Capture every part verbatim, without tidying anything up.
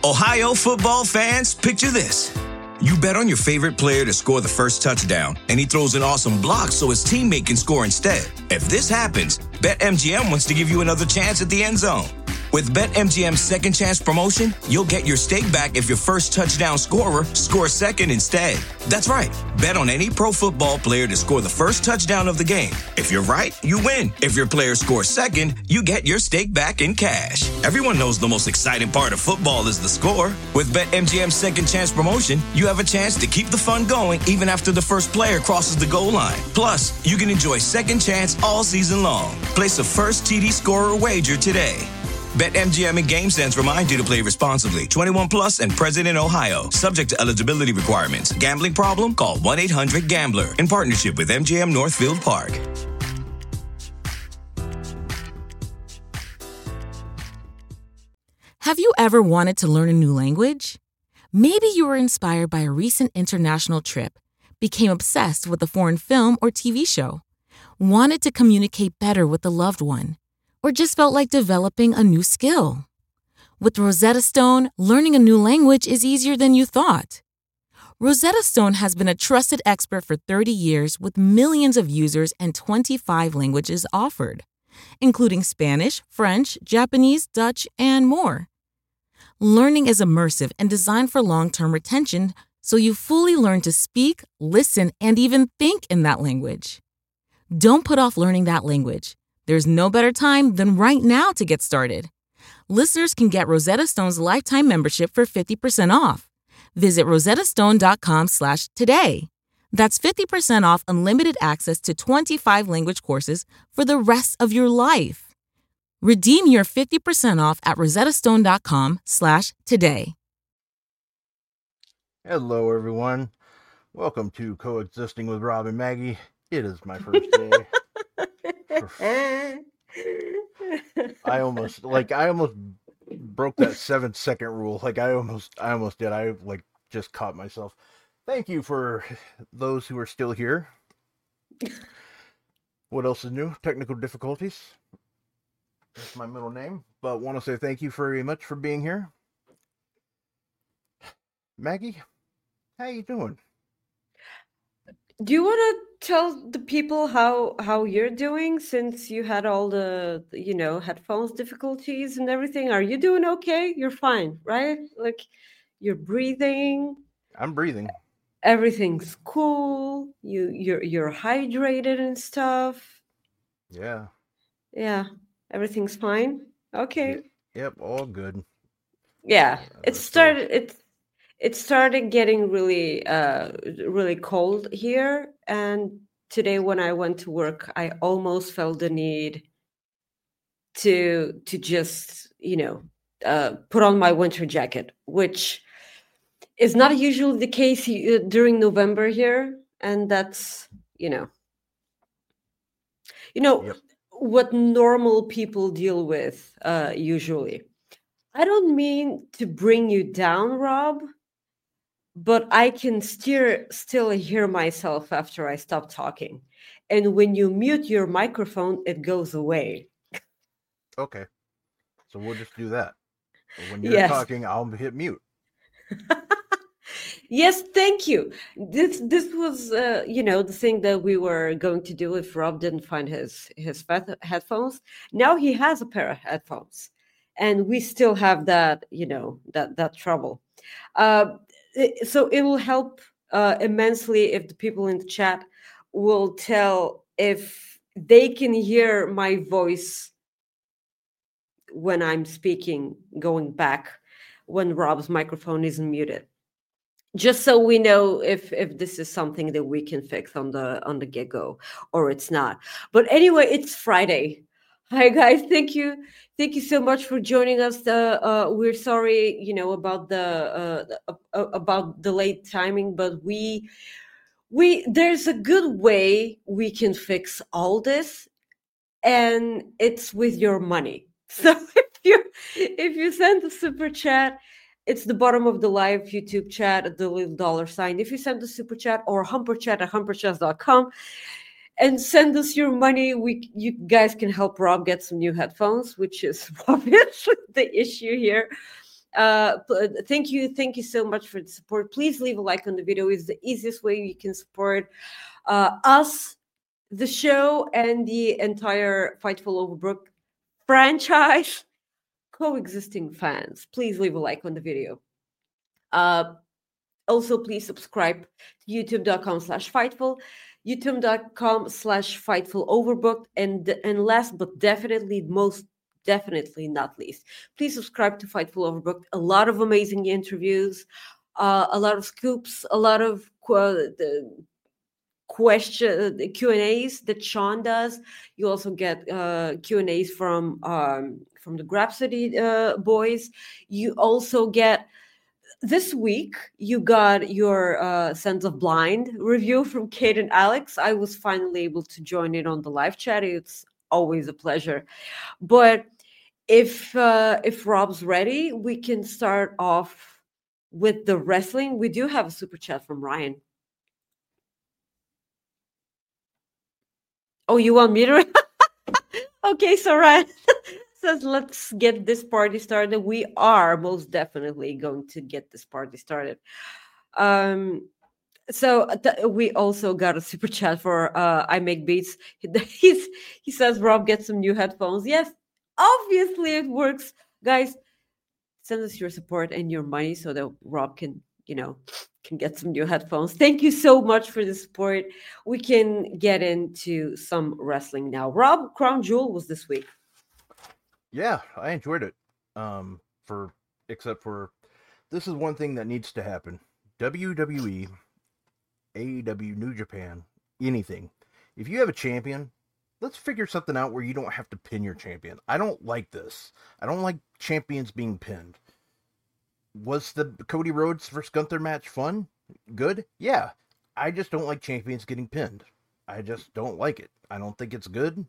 Ohio football fans, picture this. You bet on your favorite player to score the first touchdown, and he throws an awesome block so his teammate can score instead. If this happens, BetMGM wants to give you another chance at the end zone. With BetMGM's second chance promotion, you'll get your stake back if your first touchdown scorer scores second instead. That's right. Bet on any pro football player to score the first touchdown of the game. If you're right, you win. If your player scores second, you get your stake back in cash. Everyone knows the most exciting part of football is the score. With BetMGM's second chance promotion, you have a chance to keep the fun going even after the first player crosses the goal line. Plus, you can enjoy second chance all season long. Place a first T D scorer wager today. BetMGM and GameSense remind you to play responsibly. twenty-one plus and present in Ohio. Subject to eligibility requirements. Gambling problem? Call one eight hundred gambler. In partnership with M G M Northfield Park. Have you ever wanted to learn a new language? Maybe you were inspired by a recent international trip, became obsessed with a foreign film or T V show, wanted to communicate better with a loved one, or just felt like developing a new skill. With Rosetta Stone, learning a new language is easier than you thought. Rosetta Stone has been a trusted expert for thirty years with millions of users and twenty-five languages offered, including Spanish, French, Japanese, Dutch, and more. Learning is immersive and designed for long-term retention, so you fully learn to speak, listen, and even think in that language. Don't put off learning that language. There's no better time than right now to get started. Listeners can get Rosetta Stone's lifetime membership for fifty percent off. Visit rosettastone.com slash today. That's fifty percent off unlimited access to twenty-five language courses for the rest of your life. Redeem your fifty percent off at rosettastone.com slash today. Hello, everyone. Welcome to Coexisting with Rob and Maggie. It is my first day. I almost like I almost broke that seven second rule. Like I almost I almost did. I like just caught myself. Thank you for those who are still here. What else is new? Technical difficulties. That's my middle name. But want to say thank you very much for being here. Maggie, how you doing? Do you want to tell the people how how you're doing since you had all the, you know, headphones difficulties and everything? Are you doing okay? You're fine, right? Like you're breathing. I'm breathing. Everything's cool. You you're you're hydrated and stuff. Yeah. Yeah. Everything's fine. Okay. Yep, all good. Yeah. Uh, It so- started it's it started getting really uh really cold here, and today when I went to work I almost felt the need to to just, you know, uh put on my winter jacket, which is not usually the case uh, during November here, and that's, you know, you know Yep. what normal people deal with uh usually. I don't mean to bring you down, Rob, but I can steer, still hear myself after I stop talking. And when you mute your microphone, it goes away. Okay. So we'll just do that. So when you're Yes. talking, I'll hit mute. Yes, thank you. This this was, uh, you know, the thing that we were going to do if Rob didn't find his his fat- headphones. Now he has a pair of headphones, and we still have that, you know, that that trouble. Uh, it- so it will help uh, immensely if the people in the chat will tell if they can hear my voice when I'm speaking, going back when Rob's microphone isn't muted. Just so we know if if this is something that we can fix on the on the get-go or it's not. But anyway, it's Friday. Hi guys, thank you. Thank you so much for joining us. Uh, uh, we're sorry, you know, about the uh, uh, uh, about the late timing, but we we there's a good way we can fix all this, and it's with your money. So if you if you send a super chat, it's the bottom of the live YouTube chat at the little dollar sign. If you send a super chat or humper chat at humper chat dot com and send us your money, we you guys can help Rob get some new headphones, which is obviously the issue here. uh, thank you, thank you so much for the support. Please leave a like on the video. It's the easiest way you can support uh, us, the show, and the entire Fightful Overbooked franchise coexisting fans. Please leave a like on the video. Uh, also, please subscribe to youtube.com slash Fightful, youtube.com slash Fightful Overbooked, and and last but definitely most definitely not least, please subscribe to Fightful Overbooked. A lot of amazing interviews, uh, a lot of scoops, a lot of uh, the question the Q and A's that Sean does. You also get uh, Q and A's from um, from the Grapsody uh, boys. You also get this week you got your uh, Sense of Blind review from Kate and Alex. I was finally able to join in on the live chat. It's always a pleasure. But if uh, if Rob's ready, we can start off with the wrestling. We do have a super chat from Ryan. Oh, you want me to? Okay, so Ryan says, let's get this party started. We are most definitely going to get this party started. Um, so th- we also got a super chat for uh, I Make Beats. He's, he says, Rob, get some new headphones. Yes, obviously it works. Guys, send us your support and your money so that Rob can, you know, can get some new headphones. Thank you so much for the support. We can get into some wrestling now. Rob, Crown Jewel was this week. Yeah, I enjoyed it. Um, for except for this is one thing that needs to happen. W W E, A E W, New Japan, anything. If you have a champion, let's figure something out where you don't have to pin your champion. I don't like this. I don't like champions being pinned. Was the Cody Rhodes versus Gunther match fun? Good? Yeah. I just don't like champions getting pinned. I just don't like it. I don't think it's good.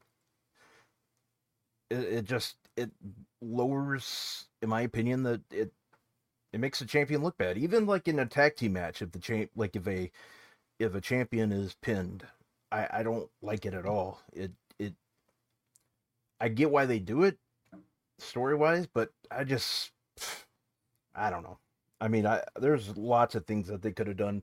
It, it just, it lowers, in my opinion, that it it makes the champion look bad. Even like in a tag team match, if the champ, like if a if a champion is pinned, I, I don't like it at all. It it I get why they do it story wise, but I just I don't know. I mean, I there's lots of things that they could have done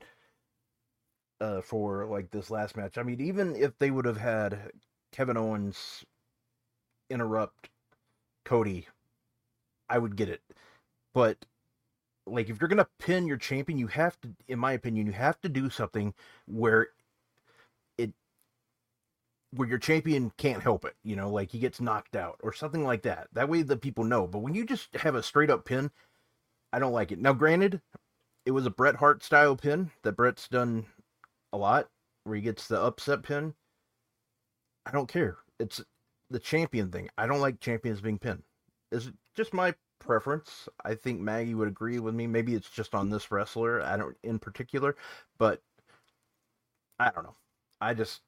uh, for like this last match. I mean, even if they would have had Kevin Owens interrupt Cody, I would get it. But like, if you're gonna pin your champion, you have to, in my opinion, you have to do something where it where your champion can't help it. You know, like he gets knocked out or something like that. That way the people know. But when you just have a straight up pin, I don't like it. Now, granted, it was a Bret Hart style pin that Bret's done a lot, where he gets the upset pin. I don't care. It's the champion thing. I don't like champions being pinned. It's just my preference. I think Maggie would agree with me. Maybe it's just on this wrestler, I don't in particular, but I don't know. I just,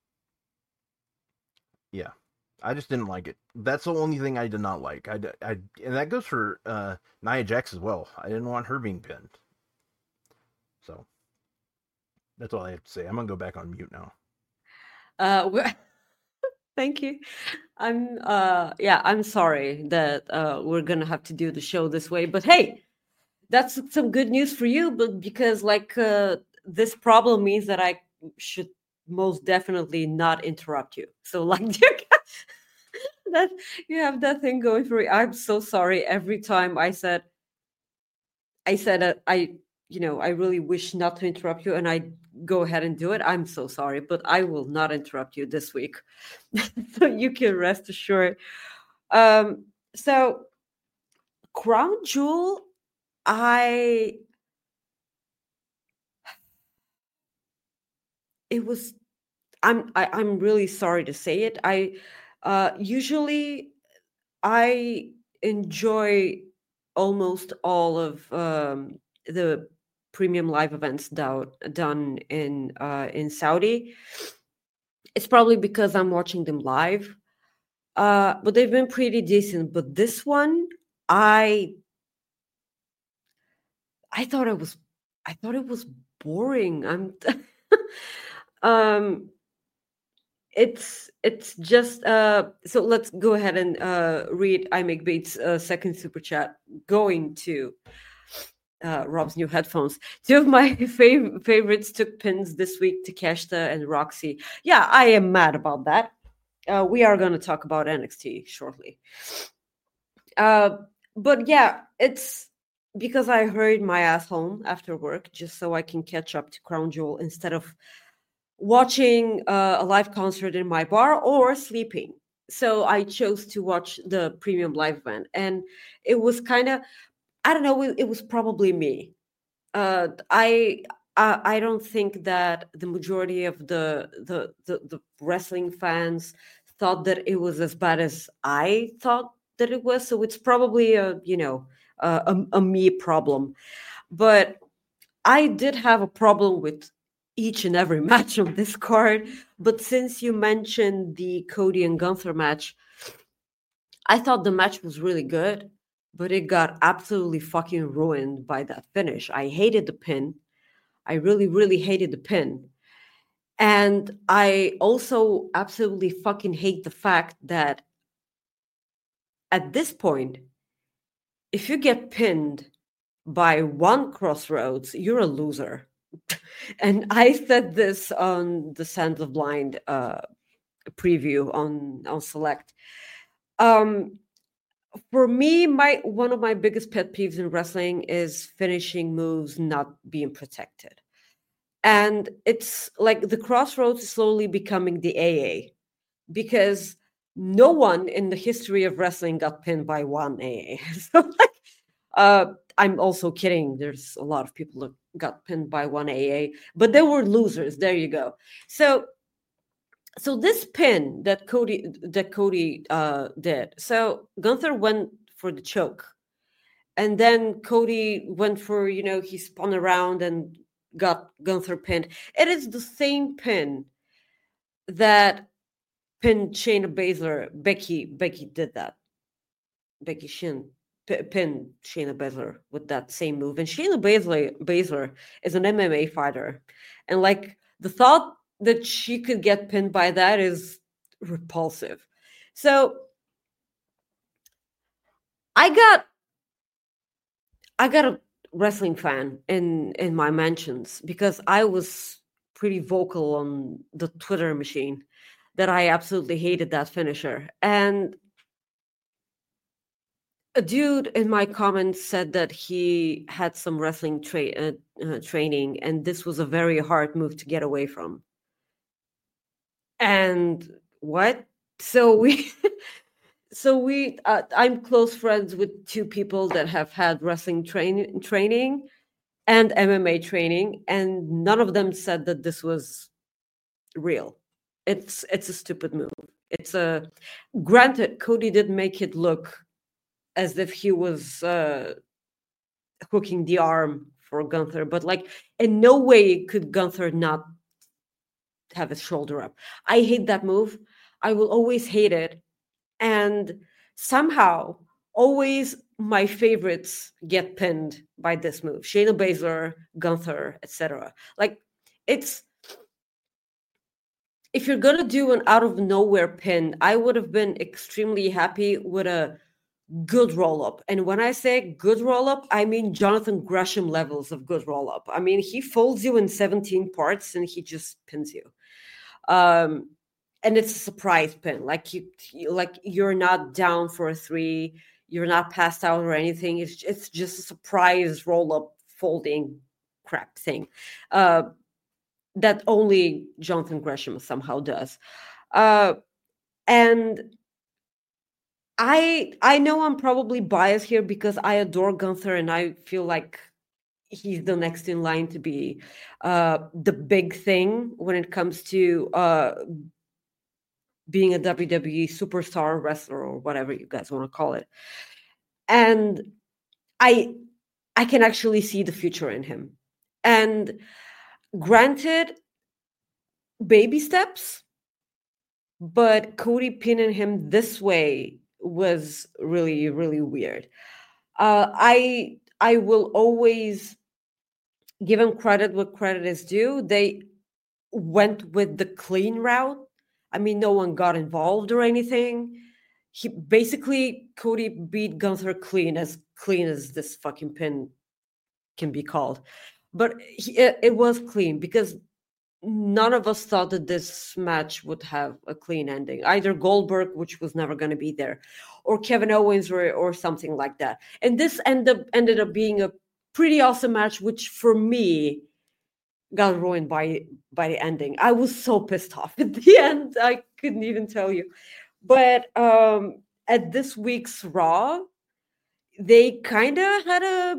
yeah. I just didn't like it. That's the only thing I did not like. I, I, and that goes for uh, Nia Jax as well. I didn't want her being pinned. So, that's all I have to say. I'm going to go back on mute now. Uh, thank you. I'm, uh, yeah, I'm sorry that uh, we're going to have to do the show this way. But hey, that's some good news for you. But because, like, uh, this problem means that I should most definitely not interrupt you. So, like, that you have that thing going for you. I'm so sorry. Every time I said, I said, uh, I, you know, I really wish not to interrupt you, and I go ahead and do it. I'm so sorry, but I will not interrupt you this week. So you can rest assured. Um, so Crown Jewel, I, it was, I'm, I, I'm really sorry to say it. I, uh, usually I enjoy almost all of um, the premium live events down, done in uh, in Saudi. It's probably because I'm watching them live, uh, but they've been pretty decent. But this one, I I thought it was I thought it was boring. I'm um it's it's just uh so let's go ahead and uh read I Make Beats uh, second super chat going to uh Rob's new headphones. Two of my fav- favorites took pins this week, Takeshita and Roxy. Yeah, I am mad about that. Uh we are going to talk about N X T shortly. Uh but yeah, it's because I hurried my ass home after work just so I can catch up to Crown Jewel instead of watching uh, a live concert in my bar or sleeping. So I chose to watch the premium live event, and it was kind of, I don't know, it, it was probably me. Uh, I, I I don't think that the majority of the, the the the wrestling fans thought that it was as bad as I thought that it was. So it's probably a you know a, a, a me problem, but I did have a problem with each and every match on this card, but since you mentioned the Cody and Gunther match, I thought the match was really good, but it got absolutely fucking ruined by that finish. I hated the pin. I really, really hated the pin. And I also absolutely fucking hate the fact that at this point, if you get pinned by one Crossroads, you're a loser. And I said this on the Sands of Blind uh, preview on on Select. Um, for me, my one of my biggest pet peeves in wrestling is finishing moves not being protected, and it's like the Crossroads is slowly becoming the A A because no one in the history of wrestling got pinned by one A A. So like, uh, I'm also kidding. There's a lot of people that got pinned by one A A, but they were losers. There you go. So, so this pin that Cody that Cody uh, did. So Gunther went for the choke, and then Cody went for you know he spun around and got Gunther pinned. It is the same pin that pinned Shayna Baszler. Becky Becky did that. Becky Shin p- pinned Shayna Baszler with that same move. And Shayna Baszler, Baszler is an M M A fighter. And like the thought that she could get pinned by that is repulsive. So I got I got a wrestling fan in in my mentions because I was pretty vocal on the Twitter machine that I absolutely hated that finisher. And a dude in my comments said that he had some wrestling tra- uh, uh, training, and this was a very hard move to get away from. And what? So we, so we, uh, I'm close friends with two people that have had wrestling train- training and M M A training, and none of them said that this was real. It's it's a stupid move. It's a granted, Cody did make it look as if he was uh, hooking the arm for Gunther, but like in no way could Gunther not have his shoulder up. I hate that move. I will always hate it. And somehow, always my favorites get pinned by this move. Shayna Baszler, Gunther, et cetera. Like it's if you're gonna do an out of nowhere pin, I would have been extremely happy with a good roll up. And when I say good roll up, I mean Jonathan Gresham levels of good roll up. I mean, he folds you in seventeen parts and he just pins you. Um, and it's a surprise pin. Like you, like you're not down for a three, you're not passed out or anything. It's it's just a surprise roll up folding crap thing. Uh, that only Jonathan Gresham somehow does. Uh, and I I know I'm probably biased here because I adore Gunther and I feel like he's the next in line to be uh, the big thing when it comes to uh, being a W W E superstar wrestler or whatever you guys want to call it. And I I can actually see the future in him. And granted, baby steps, but Cody pinning him this way was really, really weird. Uh, I I will always give him credit what credit is due. They went with the clean route. I mean, no one got involved or anything. He basically Cody beat Gunther clean, as clean as this fucking pin can be called. But he, it, it was clean because none of us thought that this match would have a clean ending. Either Goldberg, which was never going to be there, or Kevin Owens, or, or something like that. And this ended up, ended up being a pretty awesome match, which for me got ruined by by the ending. I was so pissed off at the end. I couldn't even tell you. But um, at this week's Raw, they kind of had a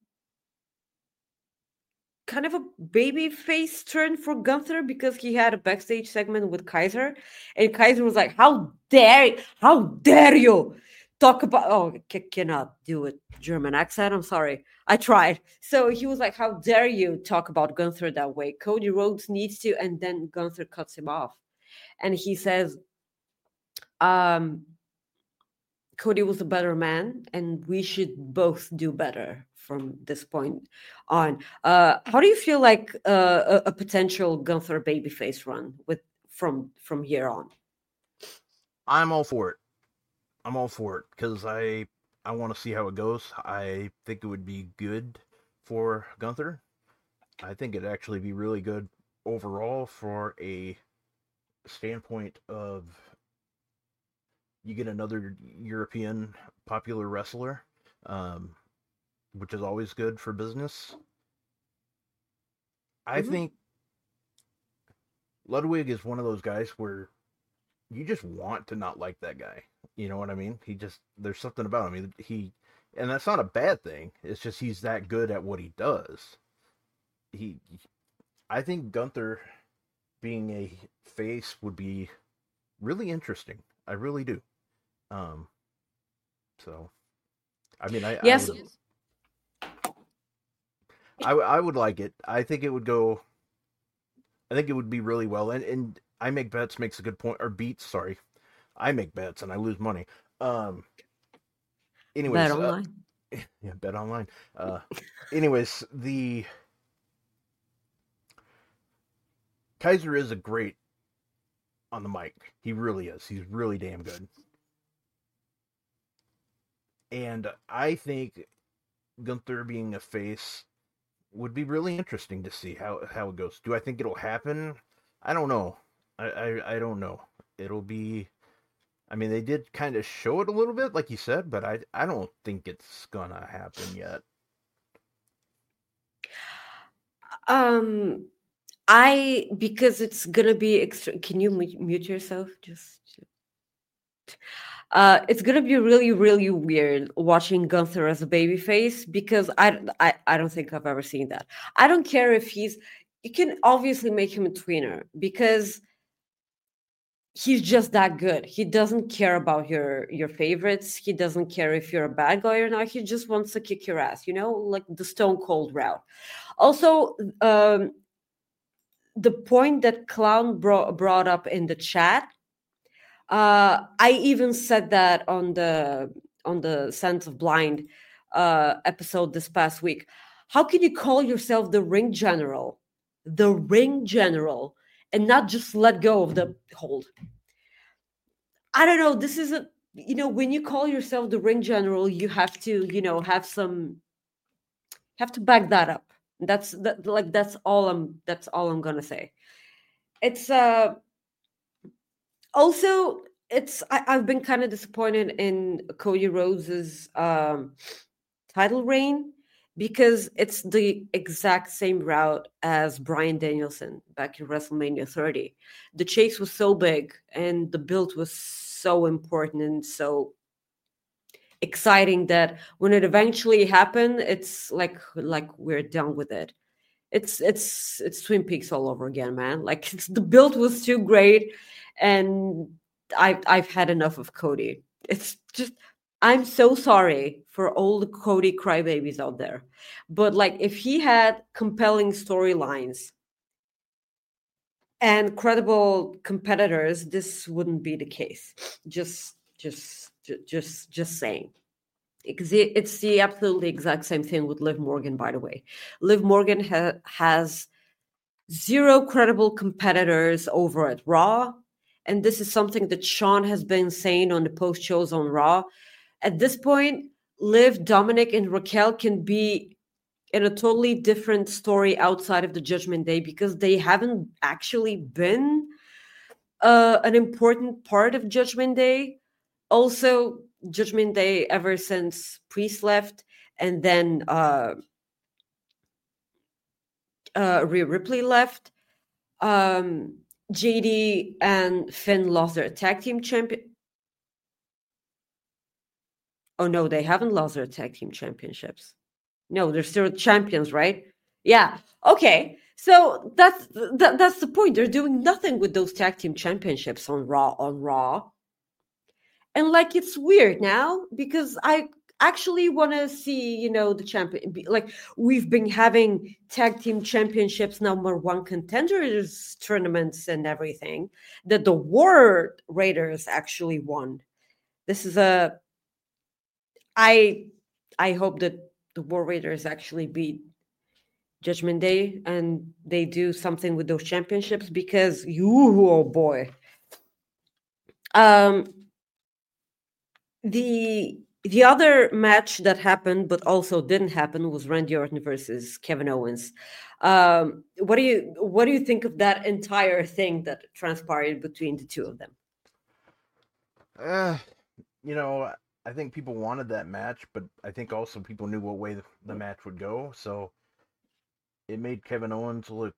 kind of a baby face turn for Gunther because he had a backstage segment with Kaiser, and Kaiser was like, "How dare, how dare you talk about?" Oh, c- cannot do a German accent. I'm sorry, I tried. So he was like, "How dare you talk about Gunther that way?" Cody Rhodes needs to, and then Gunther cuts him off, and he says, "Um, Cody was a better man, and we should both do better from this point on." Uh, how do you feel like uh, a, a potential Gunther babyface run with from from here on? I'm all for it. I'm all for it because I I want to see how it goes. I think it would be good for Gunther. I think it'd actually be really good overall for a standpoint of you get another European popular wrestler, um, which is always good for business. I Mhm. think Ludwig is one of those guys where you just want to not like that guy. You know what I mean? He just, there's something about him. He, he and that's not a bad thing. It's just he's that good at what he does. He, I think Gunther being a face would be really interesting. I really do. Um, so, I mean, I, I Yes. would, I, I would like it. I think it would go. I think it would be really well. And and I make bets makes a good point. Or beats, sorry. I make bets and I lose money. Um. Anyways, Bet uh, online. yeah, bet online. Uh. Anyways, the Kaiser is a great on the mic. He really is. He's really damn good. And I think Gunther being a face would be really interesting to see how, how it goes. Do I think it'll happen? I don't know. I, I, I don't know. It'll be. I mean, they did kind of show it a little bit, like you said, but I I don't think it's gonna happen yet. Um, I because it's gonna be extra. Can you mu- mute yourself? Just. Uh, it's gonna be really, really weird watching Gunther as a babyface because I, I, I don't think I've ever seen that. I don't care if he's. You can obviously make him a tweener because he's just that good. He doesn't care about your your favorites. He doesn't care if you're a bad guy or not. He just wants to kick your ass. You know, like the Stone Cold route. Also, um, the point that Clown brought brought up in the chat. Uh, I even said that on the on the Sense of Blind uh, episode this past week. How can you call yourself the ring general, the ring general, and not just let go of the hold? I don't know. This is a you know when you call yourself the ring general, you have to you know have some have to back that up. That's that like that's all I'm that's all I'm gonna say. It's uh also it's I, I've been kind of disappointed in Cody Rhodes's um, title reign because it's the exact same route as Bryan Danielson back in WrestleMania thirty. The chase was so big and the build was so important and so exciting that when it eventually happened, it's like like we're done with it. It's it's it's Twin Peaks all over again, man. Like it's, the build was too great, and I've I've had enough of Cody. It's just I'm so sorry for all the Cody crybabies out there, but like if he had compelling storylines and credible competitors, this wouldn't be the case. Just just ju- just just saying. It's the, it's the absolutely exact same thing with Liv Morgan, by the way. Liv Morgan ha- has zero credible competitors over at Raw, and this is something that Sean has been saying on the post shows on Raw. At this point, Liv, Dominic, and Raquel can be in a totally different story outside of the Judgment Day because they haven't actually been uh, an important part of Judgment Day. Also, Judgment Day ever since Priest left, and then uh, uh, Rhea Ripley left. Um, J D and Finn lost their tag team champion. Oh no, they haven't lost their tag team championships. No, they're still champions, right? Yeah. Okay. So that's that, that's the point. They're doing nothing with those tag team championships on Raw on Raw. And like it's weird now because I actually want to see, you know, the champion. Like we've been having tag team championships, number one contenders tournaments and everything that the War Raiders actually won. This is a. I I hope that the War Raiders actually beat Judgment Day and they do something with those championships because you, oh boy. Um. The the other match that happened but also didn't happen was Randy Orton versus Kevin Owens. Um, what do you what do you think of that entire thing that transpired between the two of them? Uh, you know, I think people wanted that match, but I think also people knew what way the match would go, so it made Kevin Owens look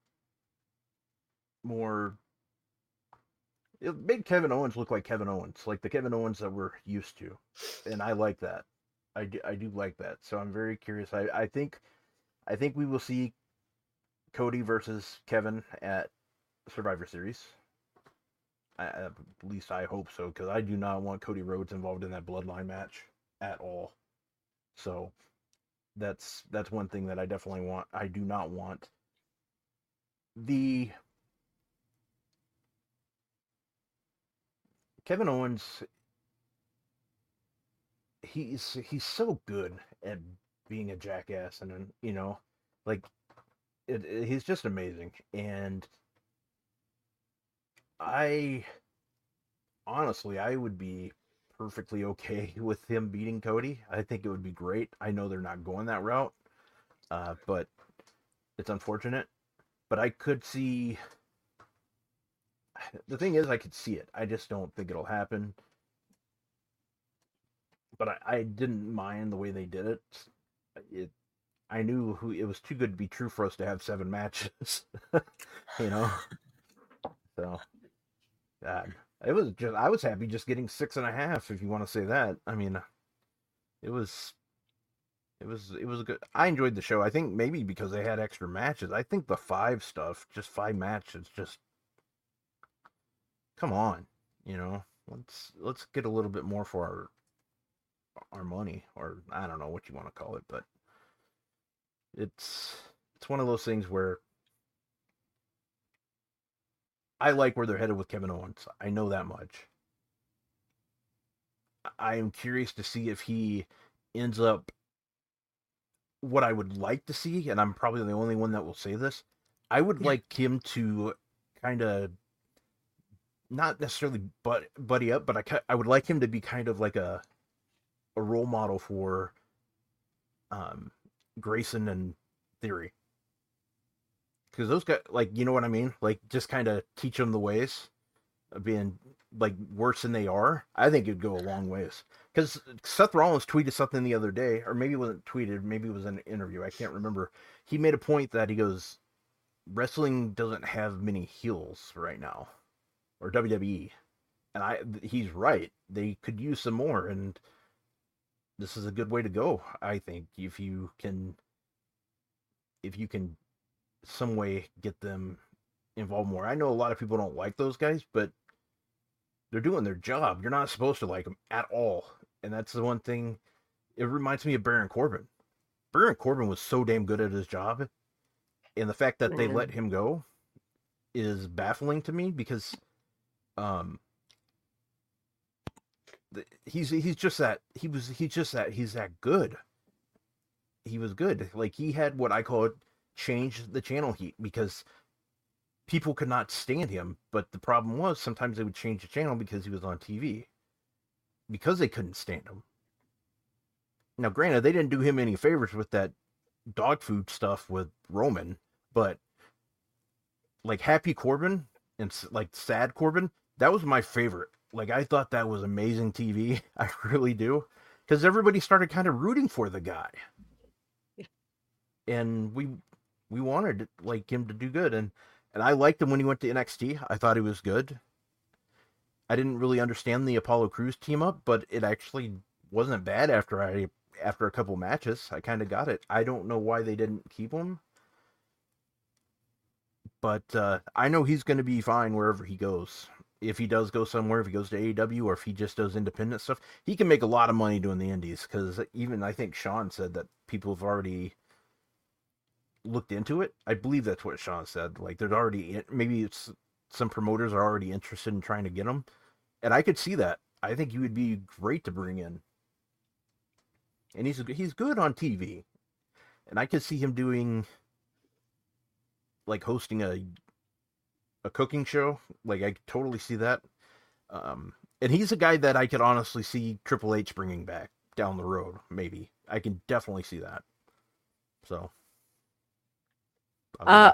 more. It made Kevin Owens look like Kevin Owens, like the Kevin Owens that we're used to, and I like that. I do, I do like that. So I'm very curious. I, I think, I think we will see Cody versus Kevin at Survivor Series. I, at least I hope so, because I do not want Cody Rhodes involved in that bloodline match at all. So that's that's one thing that I definitely want. I do not want. The Kevin Owens, he's he's so good at being a jackass, and you know, like it, it, he's just amazing. And I honestly, I would be perfectly okay with him beating Cody. I think it would be great. I know they're not going that route, uh, but it's unfortunate. But I could see. The thing is, I could see it. I just don't think it'll happen. But I, I didn't mind the way they did it. It, I knew who it was too good to be true for us to have seven matches. You know, so God, it was just. I was happy just getting six and a half. If you want to say that, I mean, it was. It was. It was good. I enjoyed the show. I think maybe because they had extra matches. I think the five stuff, just five matches, just. Come on, you know, let's let's get a little bit more for our our money, or I don't know what you want to call it, but it's it's one of those things where I like where they're headed with Kevin Owens. I know that much. I am curious to see if he ends up what I would like to see, and I'm probably the only one that will say this. I would yeah. like him to kind of not necessarily but buddy up, but I I would like him to be kind of like a a role model for um Grayson and Theory, because those guys, like, you know what I mean, like just kind of teach them the ways of being like worse than they are. I think it'd go a long ways, because Seth Rollins tweeted something the other day, or maybe it wasn't tweeted, maybe it was an interview, I can't remember. He made a point that he goes, wrestling doesn't have many heels right now, or W W E, and I he's right. They could use some more, and this is a good way to go. I think if you can, if you can, some way get them involved more. I know a lot of people don't like those guys, but they're doing their job. You're not supposed to like them at all, and that's the one thing. It reminds me of Baron Corbin. Baron Corbin was so damn good at his job, and the fact that they let him go is baffling to me, because um he's he's just that he was he's just that he's that good. He was good. Like, he had what I call it change the channel heat, because people could not stand him. But the problem was sometimes they would change the channel because he was on T V. Because they couldn't stand him. Now, granted, they didn't do him any favors with that dog food stuff with Roman, but like Happy Corbin and like Sad Corbin, that was my favorite. Like, I thought that was amazing T V. I really do. Because everybody started kind of rooting for the guy. Yeah. And we we wanted like him to do good. And, and I liked him when he went to N X T. I thought he was good. I didn't really understand the Apollo Crews team up, but it actually wasn't bad after I after a couple matches. I kind of got it. I don't know why they didn't keep him. But uh, I know he's going to be fine wherever he goes. If he does go somewhere, if he goes to A E W, or if he just does independent stuff, he can make a lot of money doing the indies. Because even I think Sean said that people have already looked into it. I believe that's what Sean said. Like, there's already, maybe it's some promoters are already interested in trying to get him. And I could see that. I think he would be great to bring in. And he's he's good on T V. And I could see him doing, like, hosting a a cooking show. Like, I could totally see that. Um, and he's a guy that I could honestly see Triple H bringing back down the road, maybe. I can definitely see that. So. Uh,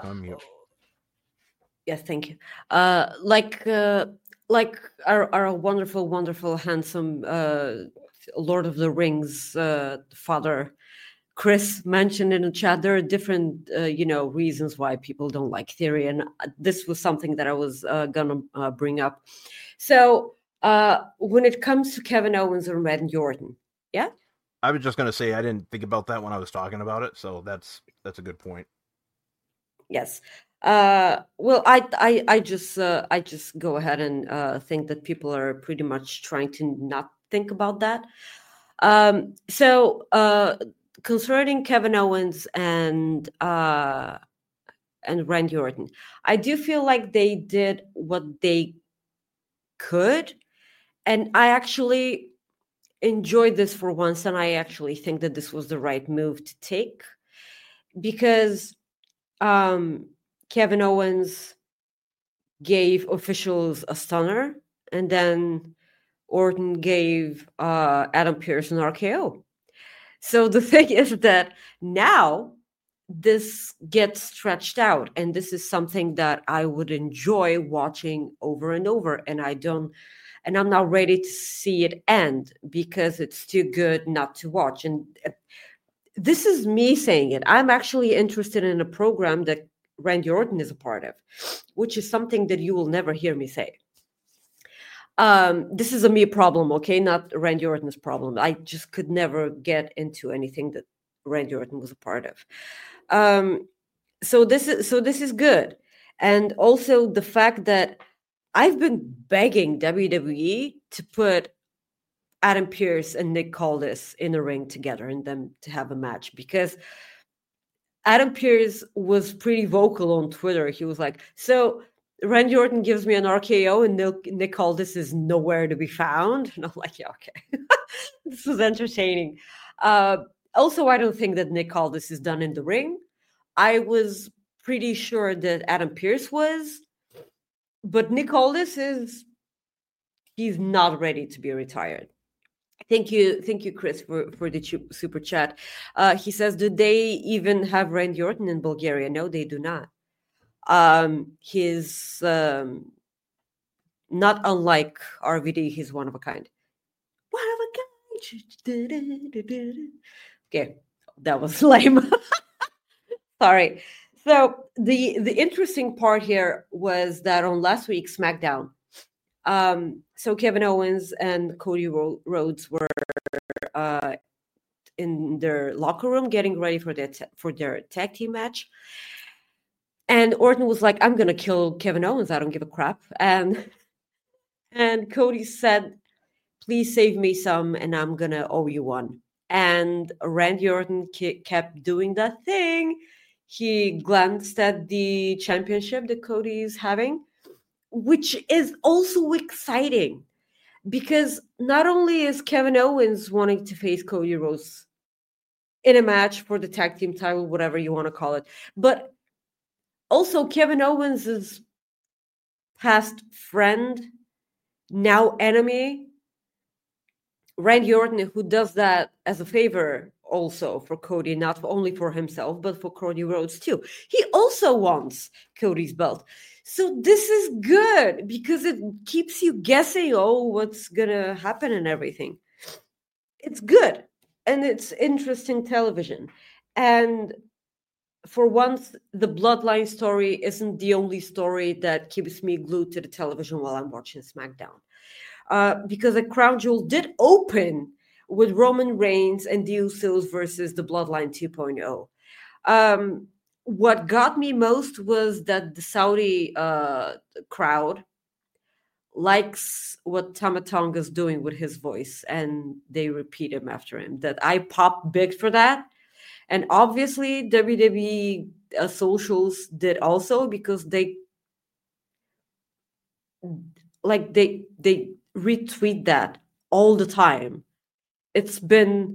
yes, thank you. Uh, like, uh, like our, our wonderful, wonderful, handsome uh, Lord of the Rings uh, father, Chris, mentioned in the chat, there are different, uh, you know, reasons why people don't like Theory, and this was something that I was uh, gonna uh, bring up. So, uh, when it comes to Kevin Owens and Randy Orton, yeah, I was just gonna say I didn't think about that when I was talking about it, so that's that's a good point. Yes. Uh, well, I I I just uh, I just go ahead and uh, think that people are pretty much trying to not think about that. Um, so. Uh, Concerning Kevin Owens and uh, and Randy Orton, I do feel like they did what they could, and I actually enjoyed this for once, and I actually think that this was the right move to take, because um, Kevin Owens gave officials a stunner, and then Orton gave uh, Adam Pearce an R K O. So the thing is that now this gets stretched out, and this is something that I would enjoy watching over and over. And I don't, and I'm not ready to see it end because it's too good not to watch. And this is me saying it. I'm actually interested in a program that Randy Orton is a part of, which is something that you will never hear me say. Um, this is a me problem, okay? Not Randy Orton's problem. I just could never get into anything that Randy Orton was a part of. Um, so this is so this is good, and also the fact that I've been begging W W E to put Adam Pearce and Nick Aldis in a ring together and them to have a match, because Adam Pearce was pretty vocal on Twitter. He was like, so Randy Orton gives me an R K O and Nick Aldis is nowhere to be found. And I'm like, yeah, okay. This was entertaining. Uh, also, I don't think that Nick Aldis is done in the ring. I was pretty sure that Adam Pearce was. But Nick Aldis is, he's not ready to be retired. Thank you. Thank you, Chris, for, for the super chat. Uh, he says, do they even have Randy Orton in Bulgaria? No, they do not. Um, he's um, not unlike R V D. He's one of a kind. One of a kind. Okay, that was lame. Sorry. So the the interesting part here was that on last week's SmackDown, um, so Kevin Owens and Cody Rhodes were uh, in their locker room getting ready for their t- for their tag team match. And Orton was like, I'm going to kill Kevin Owens. I don't give a crap. And, and Cody said, please save me some, and I'm going to owe you one. And Randy Orton ke- kept doing that thing. He glanced at the championship that Cody is having, which is also exciting, because not only is Kevin Owens wanting to face Cody Rhodes in a match for the tag team title, whatever you want to call it, but Also, Kevin Owens' past friend, now enemy, Randy Orton, who does that as a favor also for Cody, not only for himself, but for Cody Rhodes too. He also wants Cody's belt. So this is good because it keeps you guessing, oh, what's going to happen and everything. It's good. And it's interesting television. And for once, the Bloodline story isn't the only story that keeps me glued to the television while I'm watching SmackDown. Uh, because the Crown Jewel did open with Roman Reigns and the Usos versus the Bloodline two point oh. Um, what got me most was that the Saudi uh, crowd likes what Tama Tonga's doing with his voice, and they repeat him after him. That I popped big for that. And obviously, W W E uh, socials did also, because they like they they retweet that all the time. It's been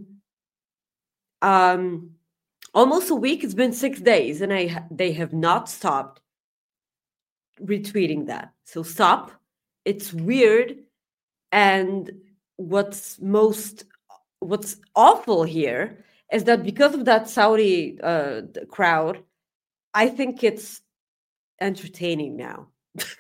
um almost a week. It's been six days, and I they have not stopped retweeting that. So stop. It's weird. And what's most what's awful here is that because of that Saudi uh, crowd, I think it's entertaining now.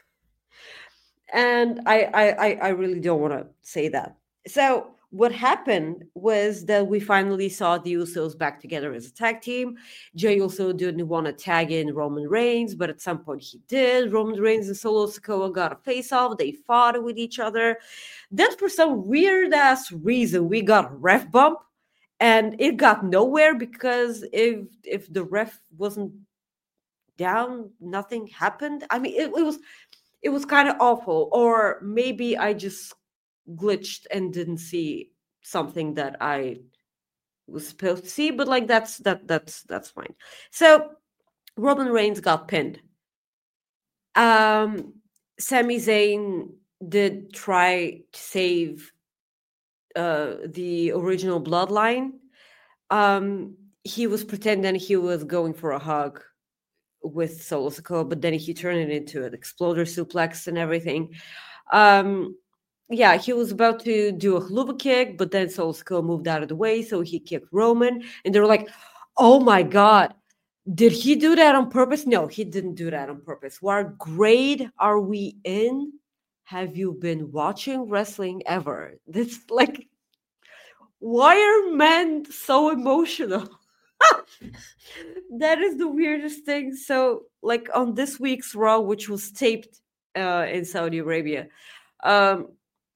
And I, I, I really don't want to say that. So what happened was that we finally saw the Usos back together as a tag team. Jey Uso didn't want to tag in Roman Reigns, but at some point he did. Roman Reigns and Solo Sikoa got a face-off. They fought with each other. Then for some weird-ass reason, we got a ref bump. And it got nowhere because if if the ref wasn't down, nothing happened. I mean, it, it was... It was kind of awful, or maybe I just glitched and didn't see something that I was supposed to see. But like that's that that's that's fine. So Roman Reigns got pinned. Um, Sami Zayn did try to save uh, the original Bloodline. Um, he was pretending he was going for a hug with Solo Sikoa, but then he turned it into an exploder suplex and everything. Um, yeah, he was about to do a haluva kick, but then Solo Sikoa moved out of the way, so he kicked Roman, and they were like, oh my God, did he do that on purpose? No, he didn't do that on purpose. What grade are we in? Have you been watching wrestling ever? This, like, why are men so emotional? That is the weirdest thing. So, like on this week's Raw, which was taped uh, in Saudi Arabia, um,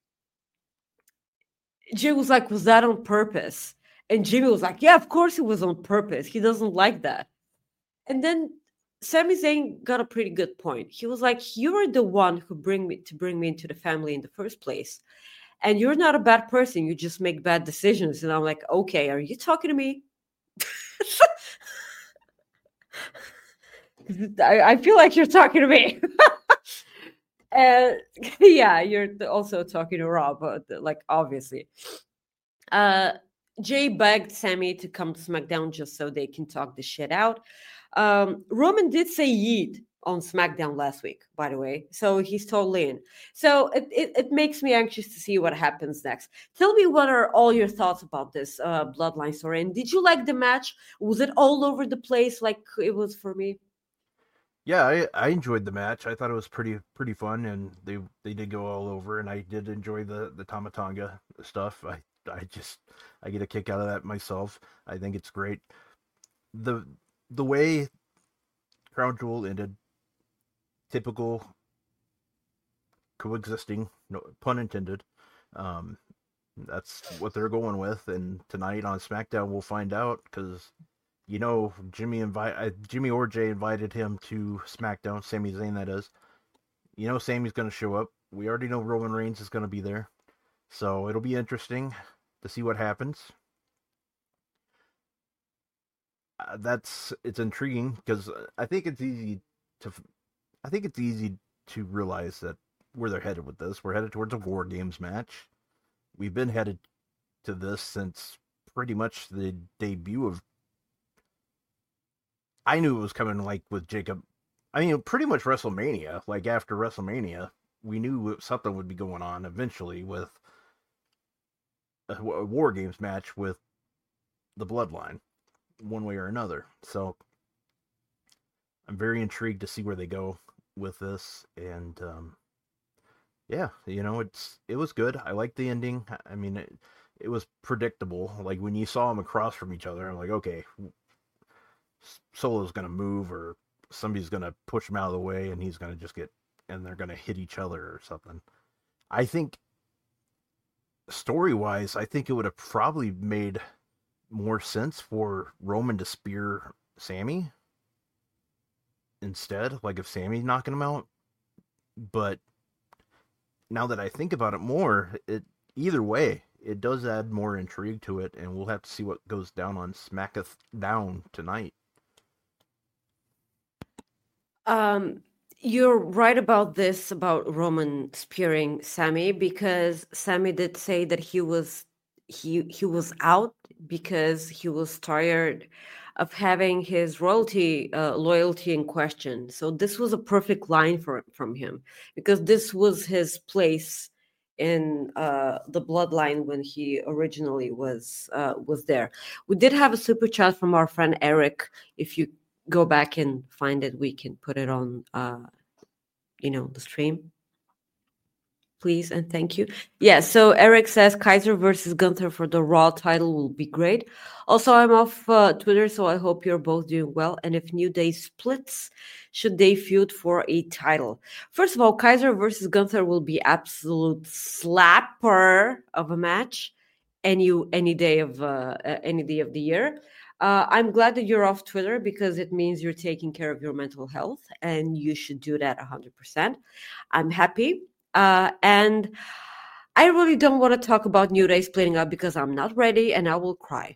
Jimmy was like, was that on purpose? And Jimmy was like, yeah, of course it was on purpose. He doesn't like that. And then Sami Zayn got a pretty good point. He was like, you are the one who bring me to bring me into the family in the first place. And you're not a bad person. You just make bad decisions. And I'm like, okay, are you talking to me? I, I feel like you're talking to me. And yeah, you're also talking to Rob, but like obviously. Uh, Jay begged Sammy to come to SmackDown just so they can talk the shit out. Um, Roman did say yeet on SmackDown last week, by the way, so he's totally in. So it, it, it makes me anxious to see what happens next. Tell me, what are all your thoughts about this uh, Bloodline story? And did you like the match? Was it all over the place like it was for me? Yeah, I, I enjoyed the match. I thought it was pretty pretty fun, and they they did go all over, and I did enjoy the the Tama Tonga stuff. I I just I get a kick out of that myself. I think it's great. The the way Crown Jewel ended, typical coexisting, no pun intended. Um, that's what they're going with, and tonight on SmackDown we'll find out, because you know Jimmy invite uh, Jimmy or Jay invited him to SmackDown. Sami Zayn, that is. You know Sami's going to show up. We already know Roman Reigns is going to be there, so it'll be interesting to see what happens. Uh, that's it's intriguing, because I think it's easy to I think it's easy to realize that where they're headed with this. We're headed towards a War Games match. We've been headed to this since pretty much the debut of. I knew it was coming, like with Jacob I mean, pretty much WrestleMania. Like after WrestleMania, we knew something would be going on eventually with a, a War Games match with the Bloodline, one way or another. So I'm very intrigued to see where they go with this, and um, yeah, you know, it's it was good. I liked the ending. I mean, it, it was predictable. Like when you saw them across from each other, I'm like, okay, Solo's gonna move, or somebody's gonna push him out of the way, and he's gonna just get, and they're gonna hit each other or something. I think story wise, I think it would have probably made more sense for Roman to spear Sammy instead, like if Sammy's knocking him out. But now that I think about it more, it either way, it does add more intrigue to it, and we'll have to see what goes down on Smacketh Down tonight. Um, you're right about this, about Roman spearing Sammy, because Sammy did say that he was he he was out because he was tired of having his royalty uh, loyalty in question. So this was a perfect line for from him, because this was his place in uh, the bloodline when he originally was uh, was there. We did have a super chat from our friend Eric. If you go back and find it, we can put it on uh you know the stream, please, and thank you. Yeah, so Eric says Kaiser versus Gunther for the Raw title will be great. Also, I'm off uh, Twitter, so I hope you're both doing well. And if New Day splits, should they feud for a title? First of all, Kaiser versus Gunther will be absolute slapper of a match any any day of uh, any day of the year. Uh, I'm glad that you're off Twitter, because it means you're taking care of your mental health, and you should do that one hundred percent. I'm happy. Uh, and I really don't want to talk about New Day splitting up, because I'm not ready, and I will cry.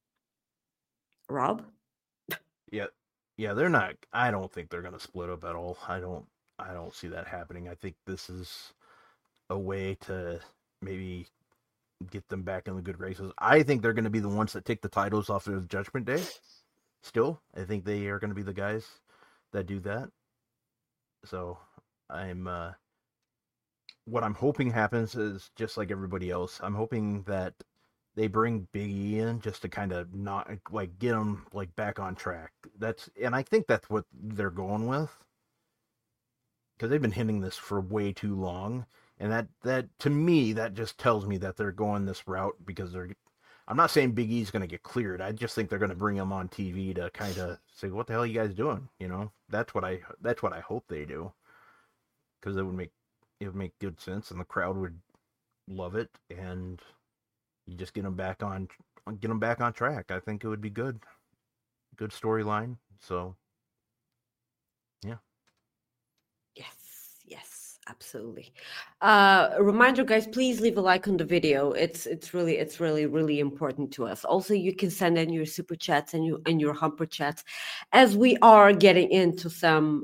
Rob? Yeah, yeah, they're not. I don't think they're going to split up at all. I don't. I don't see that happening. I think this is a way to maybe get them back in the good graces. I think they're going to be the ones that take the titles off of Judgment Day. Still, I think they are going to be the guys that do that. So I'm, uh, what I'm hoping happens is just like everybody else. I'm hoping that they bring Big E in just to kind of not like get them like back on track. That's, and I think that's what they're going with, because they've been hinting this for way too long. And that, that to me, that just tells me that they're going this route because they're, I'm not saying Big E's going to get cleared. I just think they're going to bring him on T V to kind of say, what the hell are you guys doing? You know, that's what I, that's what I hope they do. Because it would make, it would make good sense, and the crowd would love it. And you just get them back on, get them back on track. I think it would be good, good storyline. So, yeah. Yes, yes. Absolutely. Uh, a reminder, guys, please leave a like on the video. It's it's really it's really really important to us. Also, you can send in your super chats and you and your humper chats, as we are getting into some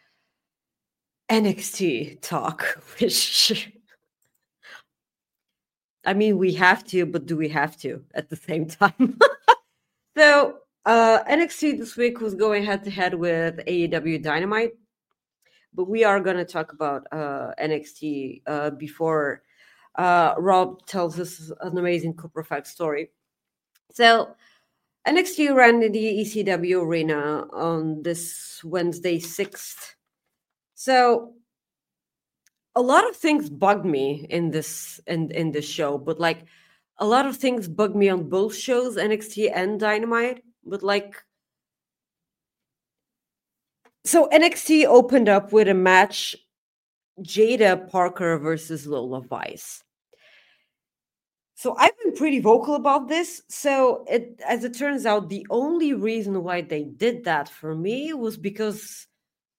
N X T talk. Which, I mean, we have to, but do we have to at the same time? So uh, N X T this week was going head to head with A E W Dynamite. But we are going to talk about uh, N X T uh, before uh, Rob tells us an amazing Cooper Fact story. So N X T ran in the E C W arena on this Wednesday, sixth. So a lot of things bugged me in this in, in this show, but like a lot of things bugged me on both shows, N X T and Dynamite. But like, so N X T opened up with a match, Jada Parker versus Lola Vice. So I've been pretty vocal about this. So it, as it turns out, the only reason why they did that for me was because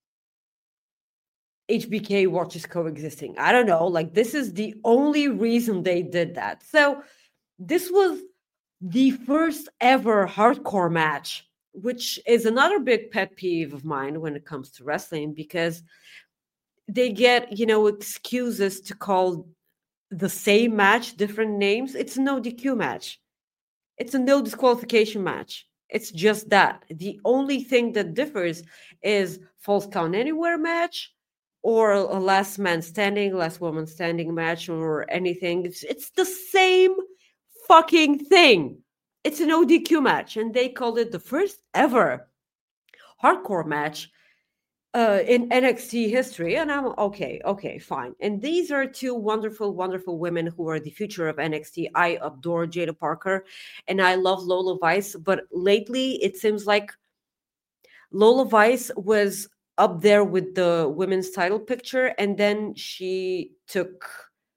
H B K watches coexisting. I don't know. Like, this is the only reason they did that. So this was the first ever hardcore match, which is another big pet peeve of mine when it comes to wrestling, because they get, you know, excuses to call the same match different names. It's a no D Q match. It's a no disqualification match. It's just that. The only thing that differs is Falls Count Anywhere match or a last man standing, last woman standing match or anything. It's, it's the same fucking thing. It's an O D Q match, and they called it the first ever hardcore match uh, in N X T history. And I'm okay, okay, fine. And these are two wonderful, wonderful women who are the future of N X T. I adore Jada Parker and I love Lola Vice, but lately it seems like Lola Vice was up there with the women's title picture, and then she took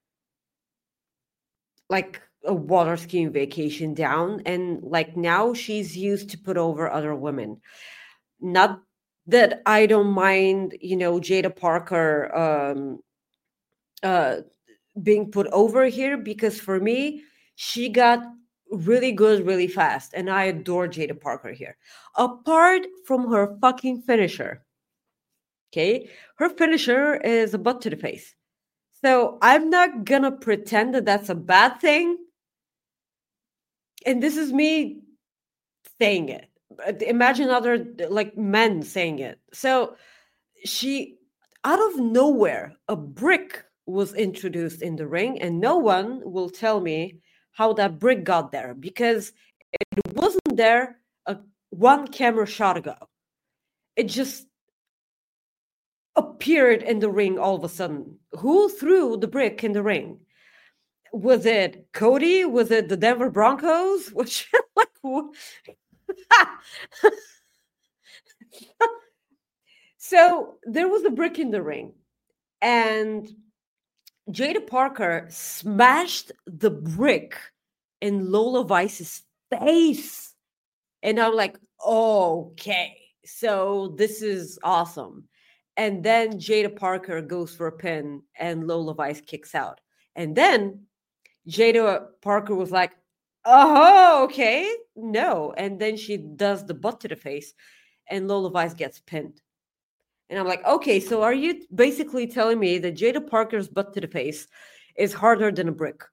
like a water skiing vacation down, and like now she's used to put over other women. Not that I don't mind, you know, Jada Parker um, uh, being put over here, because for me, she got really good really fast, and I adore Jada Parker here. Apart from her fucking finisher, okay, her finisher is a butt to the face. So I'm not gonna pretend that that's a bad thing. And this is me saying it. Imagine other like men saying it. So she, out of nowhere, a brick was introduced in the ring, and no one will tell me how that brick got there, because it wasn't there a one camera shot ago. It just appeared in the ring all of a sudden. Who threw the brick in the ring? Was it Cody? Was it the Denver Broncos? Which like so there was a brick in the ring, and Jada Parker smashed the brick in Lola Vice's face. And I'm like, okay, so this is awesome. And then Jada Parker goes for a pin and Lola Vice kicks out. And then Jada Parker was like, oh, okay, no. And then she does the butt to the face and Lola Vice gets pinned. And I'm like, okay, so are you basically telling me that Jada Parker's butt to the face is harder than a brick?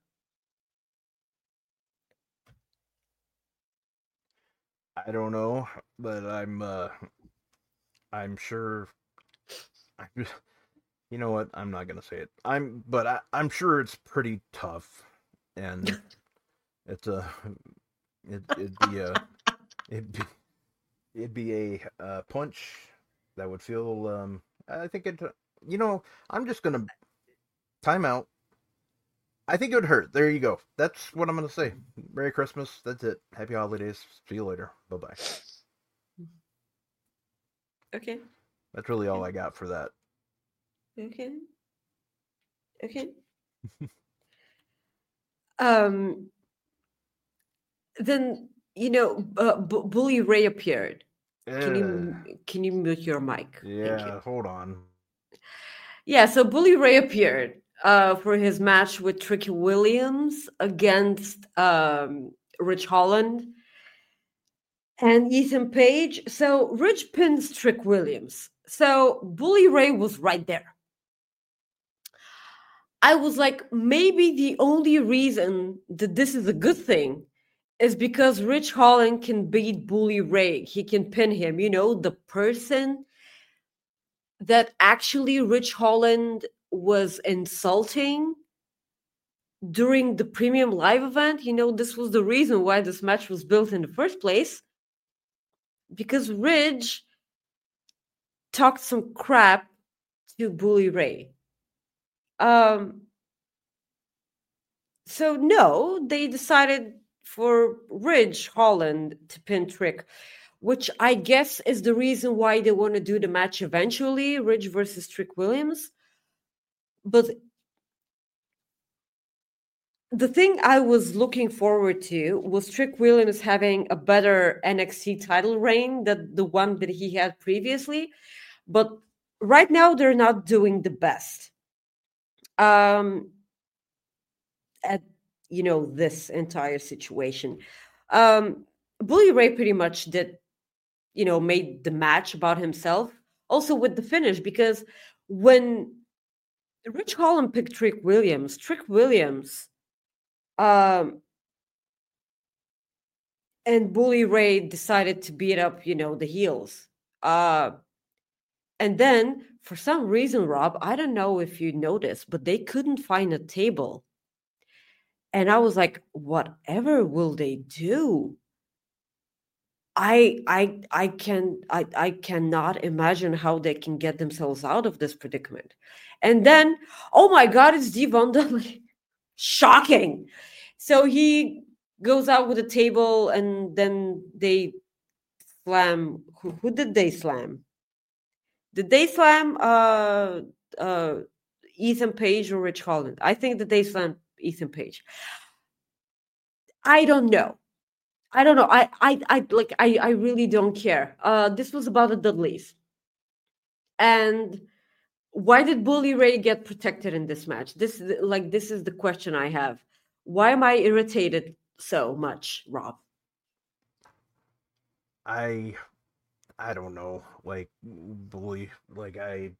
I don't know, but I'm uh I'm sure I, you know what? I'm not gonna say it. I'm but I, I'm sure it's pretty tough, and it's a it, it'd be a it'd be, it'd be a uh, punch that would feel um I think it you know I'm just gonna time out. I think it would hurt. There you go. That's what I'm gonna say. Merry Christmas. That's it. Happy holidays. See you later. Bye bye. Okay. That's really all I got for that. Okay. Okay. um. Then you know, uh, B- Bully Ray appeared. Can you can you mute your mic? Yeah. Hold on. Yeah. So Bully Ray appeared uh, for his match with Tricky Williams against um, Rich Holland and Ethan Page. So Rich pins Trick Williams. So Bully Ray was right there. I was like, maybe the only reason that this is a good thing is because Rich Holland can beat Bully Ray. He can pin him. You know, the person that actually Rich Holland was insulting during the Premium Live event. You know, this was the reason why this match was built in the first place. Because Ridge talked some crap to Bully Ray. Um, so no, they decided for Ridge Holland to pin Trick, which I guess is the reason why they want to do the match eventually, Ridge versus Trick Williams. But the thing I was looking forward to was Trick Williams having a better N X T title reign than the one that he had previously. But right now, they're not doing the best. Um, at you know this entire situation, um, Bully Ray pretty much did, you know, made the match about himself. Also with the finish, because when Rich Holland picked Trick Williams, Trick Williams, um, and Bully Ray decided to beat up, you know, the heels. Uh, and then for some reason, Rob, I don't know if you noticed, but they couldn't find a table. And I was like, whatever will they do? I I I can I, I cannot imagine how they can get themselves out of this predicament. And then, oh my God, it's Devon Dudley. Shocking. So he goes out with a table, and then they slam. Who, who did they slam? Did they slam uh uh Ethan Page or Rich Holland? I think that they slammed Ethan Page. I don't know. I don't know. I, I, I like. I, I really don't care. Uh, this was about the Dudleys, and why did Bully Ray get protected in this match? This, like, this is the question I have. Why am I irritated so much, Rob? I, I don't know. Like, Bully, like I,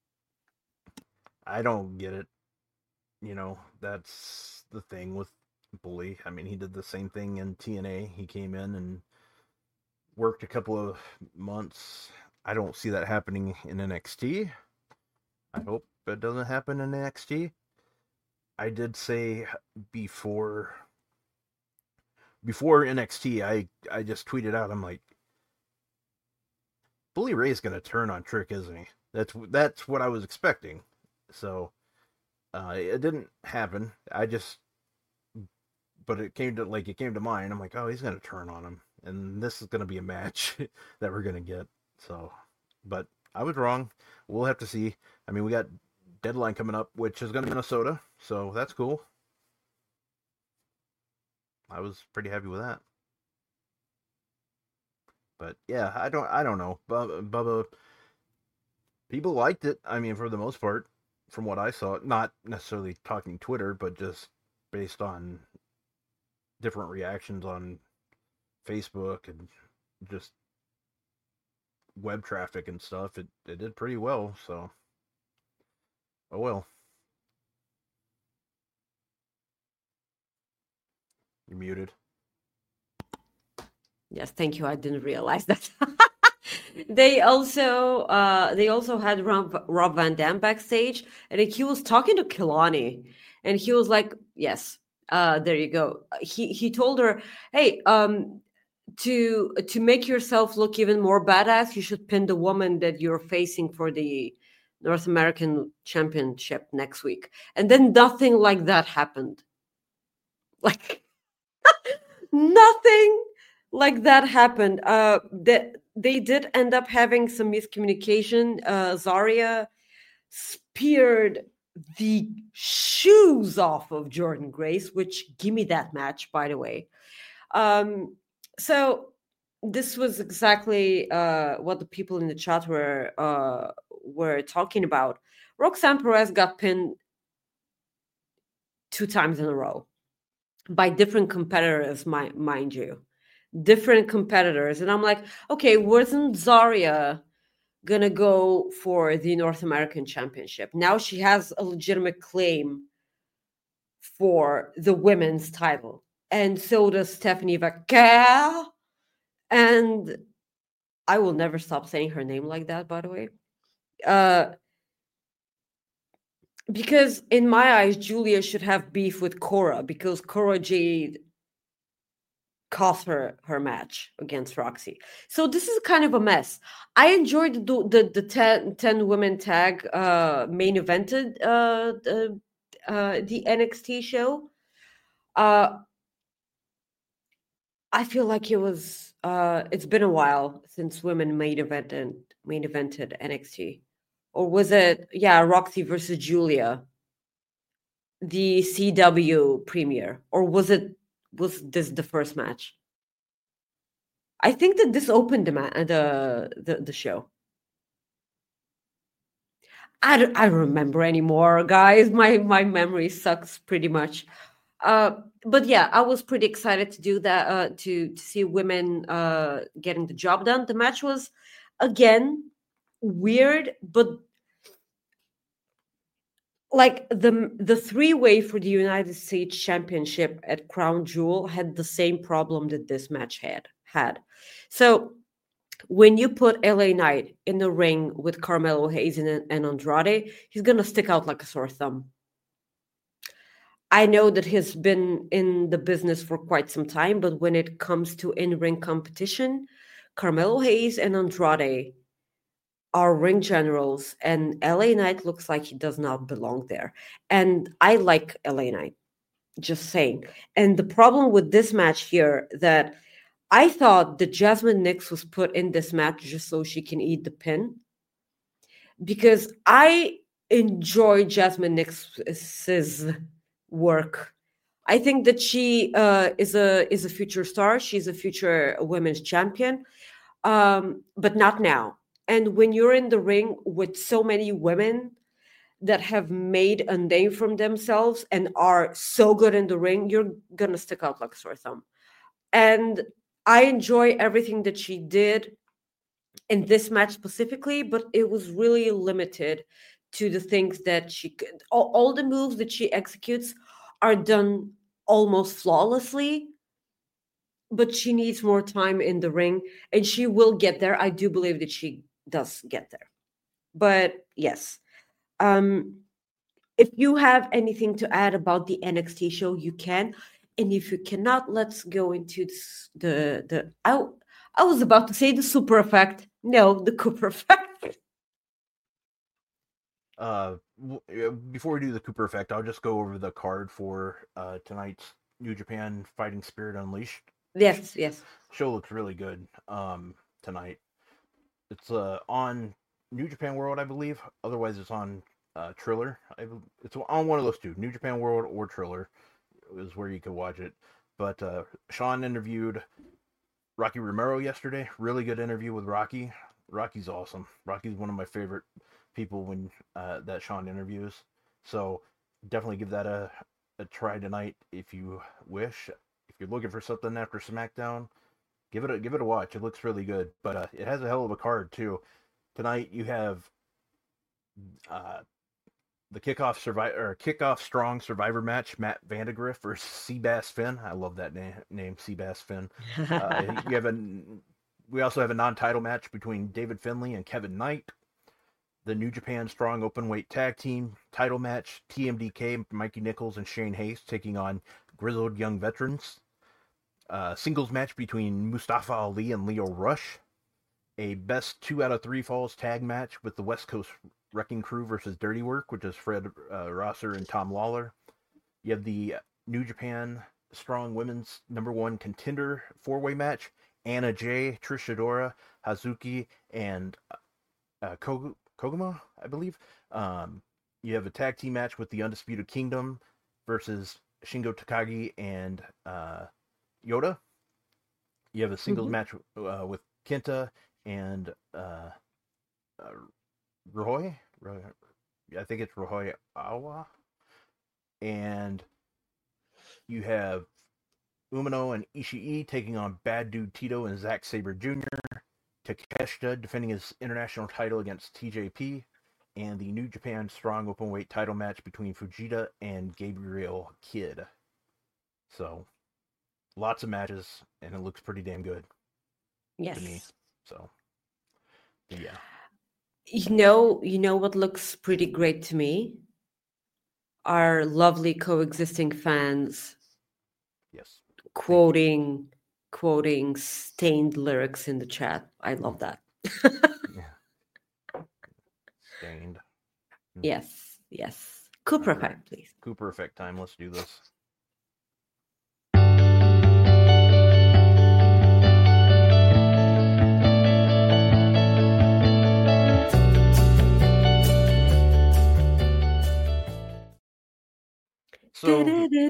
I don't get it. You know, that's the thing with Bully. I mean, he did the same thing in T N A. He came in and worked a couple of months. I don't see that happening in N X T. I hope it doesn't happen in N X T. I did say before before N X T, I, I just tweeted out, I'm like, Bully Ray's going to turn on Trick, isn't he? That's that's what I was expecting. So uh, it didn't happen. I just, but it came to like it came to mind. I'm like, oh, he's going to turn on him, and this is going to be a match that we're going to get. So, but I was wrong. We'll have to see. I mean, we got Deadline coming up, which is going to be Minnesota, so that's cool. I was pretty happy with that. But yeah, I don't, I don't know. Bubba, Bubba, people liked it. I mean, for the most part, from what I saw, not necessarily talking Twitter, but just based on different reactions on Facebook and just web traffic and stuff. It it did pretty well. So, oh well. You're muted. Yes, thank you. I didn't realize that. They also uh, they also had Rob, Rob Van Dam backstage, and he was talking to Kelani, and he was like, "Yes, uh, there you go." He he told her, "Hey, um, to to make yourself look even more badass, you should pin the woman that you're facing for the North American Championship next week." And then nothing like that happened. Like nothing like that happened. Uh, that they did end up having some miscommunication. Uh, Zarya speared the shoes off of Jordynne Grace, which give me that match, by the way. Um, so this was exactly uh, what the people in the chat were uh, were talking about. Roxanne Perez got pinned two times in a row by different competitors, my, mind you. Different competitors. And I'm like, okay, wasn't Zarya going to go for the North American Championship? Now she has a legitimate claim for the women's title. And so does Stephanie Vaquer. And I will never stop saying her name like that, by the way. Uh, because in my eyes, Julia should have beef with Cora, because Cora Jade cost her her match against Roxy. So this is kind of a mess. I enjoyed the the, the ten, ten women tag uh, main evented uh, the, uh, the N X T show. Uh, I feel like it was uh, it's been a while since women main evented main evented N X T. Or was it, yeah, Roxy versus Julia, the C W premiere? Or was it, was this the first match? I think that this opened the ma- the, the the show. I don't, I don't remember anymore, guys. My my memory sucks pretty much. Uh, but yeah, I was pretty excited to do that, uh, to, to see women uh, getting the job done. The match was, again, weird, but like the the three way for the United States Championship at Crown Jewel had the same problem that this match had had. So when you put L A Knight in the ring with Carmelo Hayes and, and Andrade, he's gonna stick out like a sore thumb. I know that he's been in the business for quite some time, but when it comes to in-ring competition, Carmelo Hayes and Andrade are ring generals, and L A Knight looks like he does not belong there. And I like L A Knight, just saying. And the problem with this match here, that I thought that Jasmine Nix was put in this match just so she can eat the pin, because I enjoy Jasmine Nix's work. I think that she uh, is a is a future star. She's a future women's champion, um, but not now. And when you're in the ring with so many women that have made a name for themselves and are so good in the ring, you're gonna stick out like a sore thumb. And I enjoy everything that she did in this match specifically, but it was really limited to the things that she could. All, all the moves that she executes are done almost flawlessly, but she needs more time in the ring, and she will get there. I do believe that she does get there. But yes, um, if you have anything to add about the N X T show, you can. And if you cannot, let's go into this, the the. I I was about to say the super effect. No, the Cooper effect. Uh, before we do the Cooper effect, I'll just go over the card for uh, tonight's New Japan Fighting Spirit Unleashed. Yes, yes. Show looks really good um, tonight. It's uh, on New Japan World, I believe. Otherwise, it's on uh, Triller. I, it's on one of those two, New Japan World or Triller, is where you could watch it. But uh, Sean interviewed Rocky Romero yesterday. Really good interview with Rocky. Rocky's awesome. Rocky's one of my favorite people when uh, that Sean interviews. So definitely give that a, a try tonight if you wish. If you're looking for something after SmackDown, give it a give it a watch. It looks really good. But uh, it has a hell of a card too. Tonight you have uh, the kickoff survivor or kickoff strong survivor match. Matt Vandegrift versus Seabass Finn. I love that name. Name Seabass Finn. Uh, you have a. We also have a non-title match between David Finlay and Kevin Knight. The New Japan Strong Openweight Tag Team title match, T M D K, Mikey Nichols and Shane Hayes taking on Grizzled Young Veterans. Uh, singles match between Mustafa Ali and Leo Rush. A best two out of three falls tag match with the West Coast Wrecking Crew versus Dirty Work, which is Fred uh, Rosser and Tom Lawler. You have the New Japan Strong Women's number one contender four-way match. Anna Jay, Trish Adora, Hazuki, and uh, Kogu- Koguma, I believe. Um, you have a tag team match with the Undisputed Kingdom versus Shingo Takagi and uh, Yoda. You have a singles mm-hmm. match uh, with Kenta and uh, uh, Roy. Roy. I think it's Roy Awa. And you have Umino and Ishii taking on Bad Dude Tito and Zack Sabre Junior Takeshita defending his international title against T J P. And the New Japan Strong Openweight title match between Fujita and Gabriel Kidd. So, lots of matches, and it looks pretty damn good. Yes. To me. So, yeah. You know, you know what looks pretty great to me? Our lovely coexisting fans. Yes. Quoting, quoting Stained lyrics in the chat. I love that. Yeah. Stained. Yes, yes. Cooper effect, right. Please. Cooper effect time. Let's do this. So,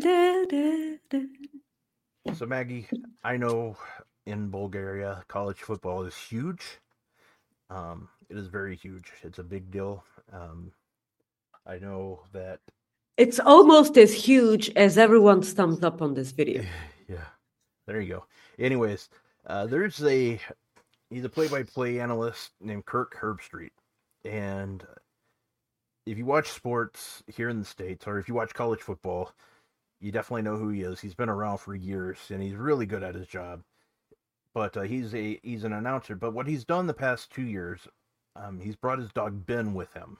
so Maggie, I know in Bulgaria, college football is huge. Um, it is very huge. It's a big deal. Um, I know that it's almost as huge as everyone's thumbs up on this video. Yeah, there you go. Anyways, uh, there's a he's a play-by-play analyst named Kirk Herbstreit, and if you watch sports here in the States, or if you watch college football, you definitely know who he is. He's been around for years, and he's really good at his job. But uh, he's a he's an announcer. But what he's done the past two years, um, he's brought his dog Ben with him,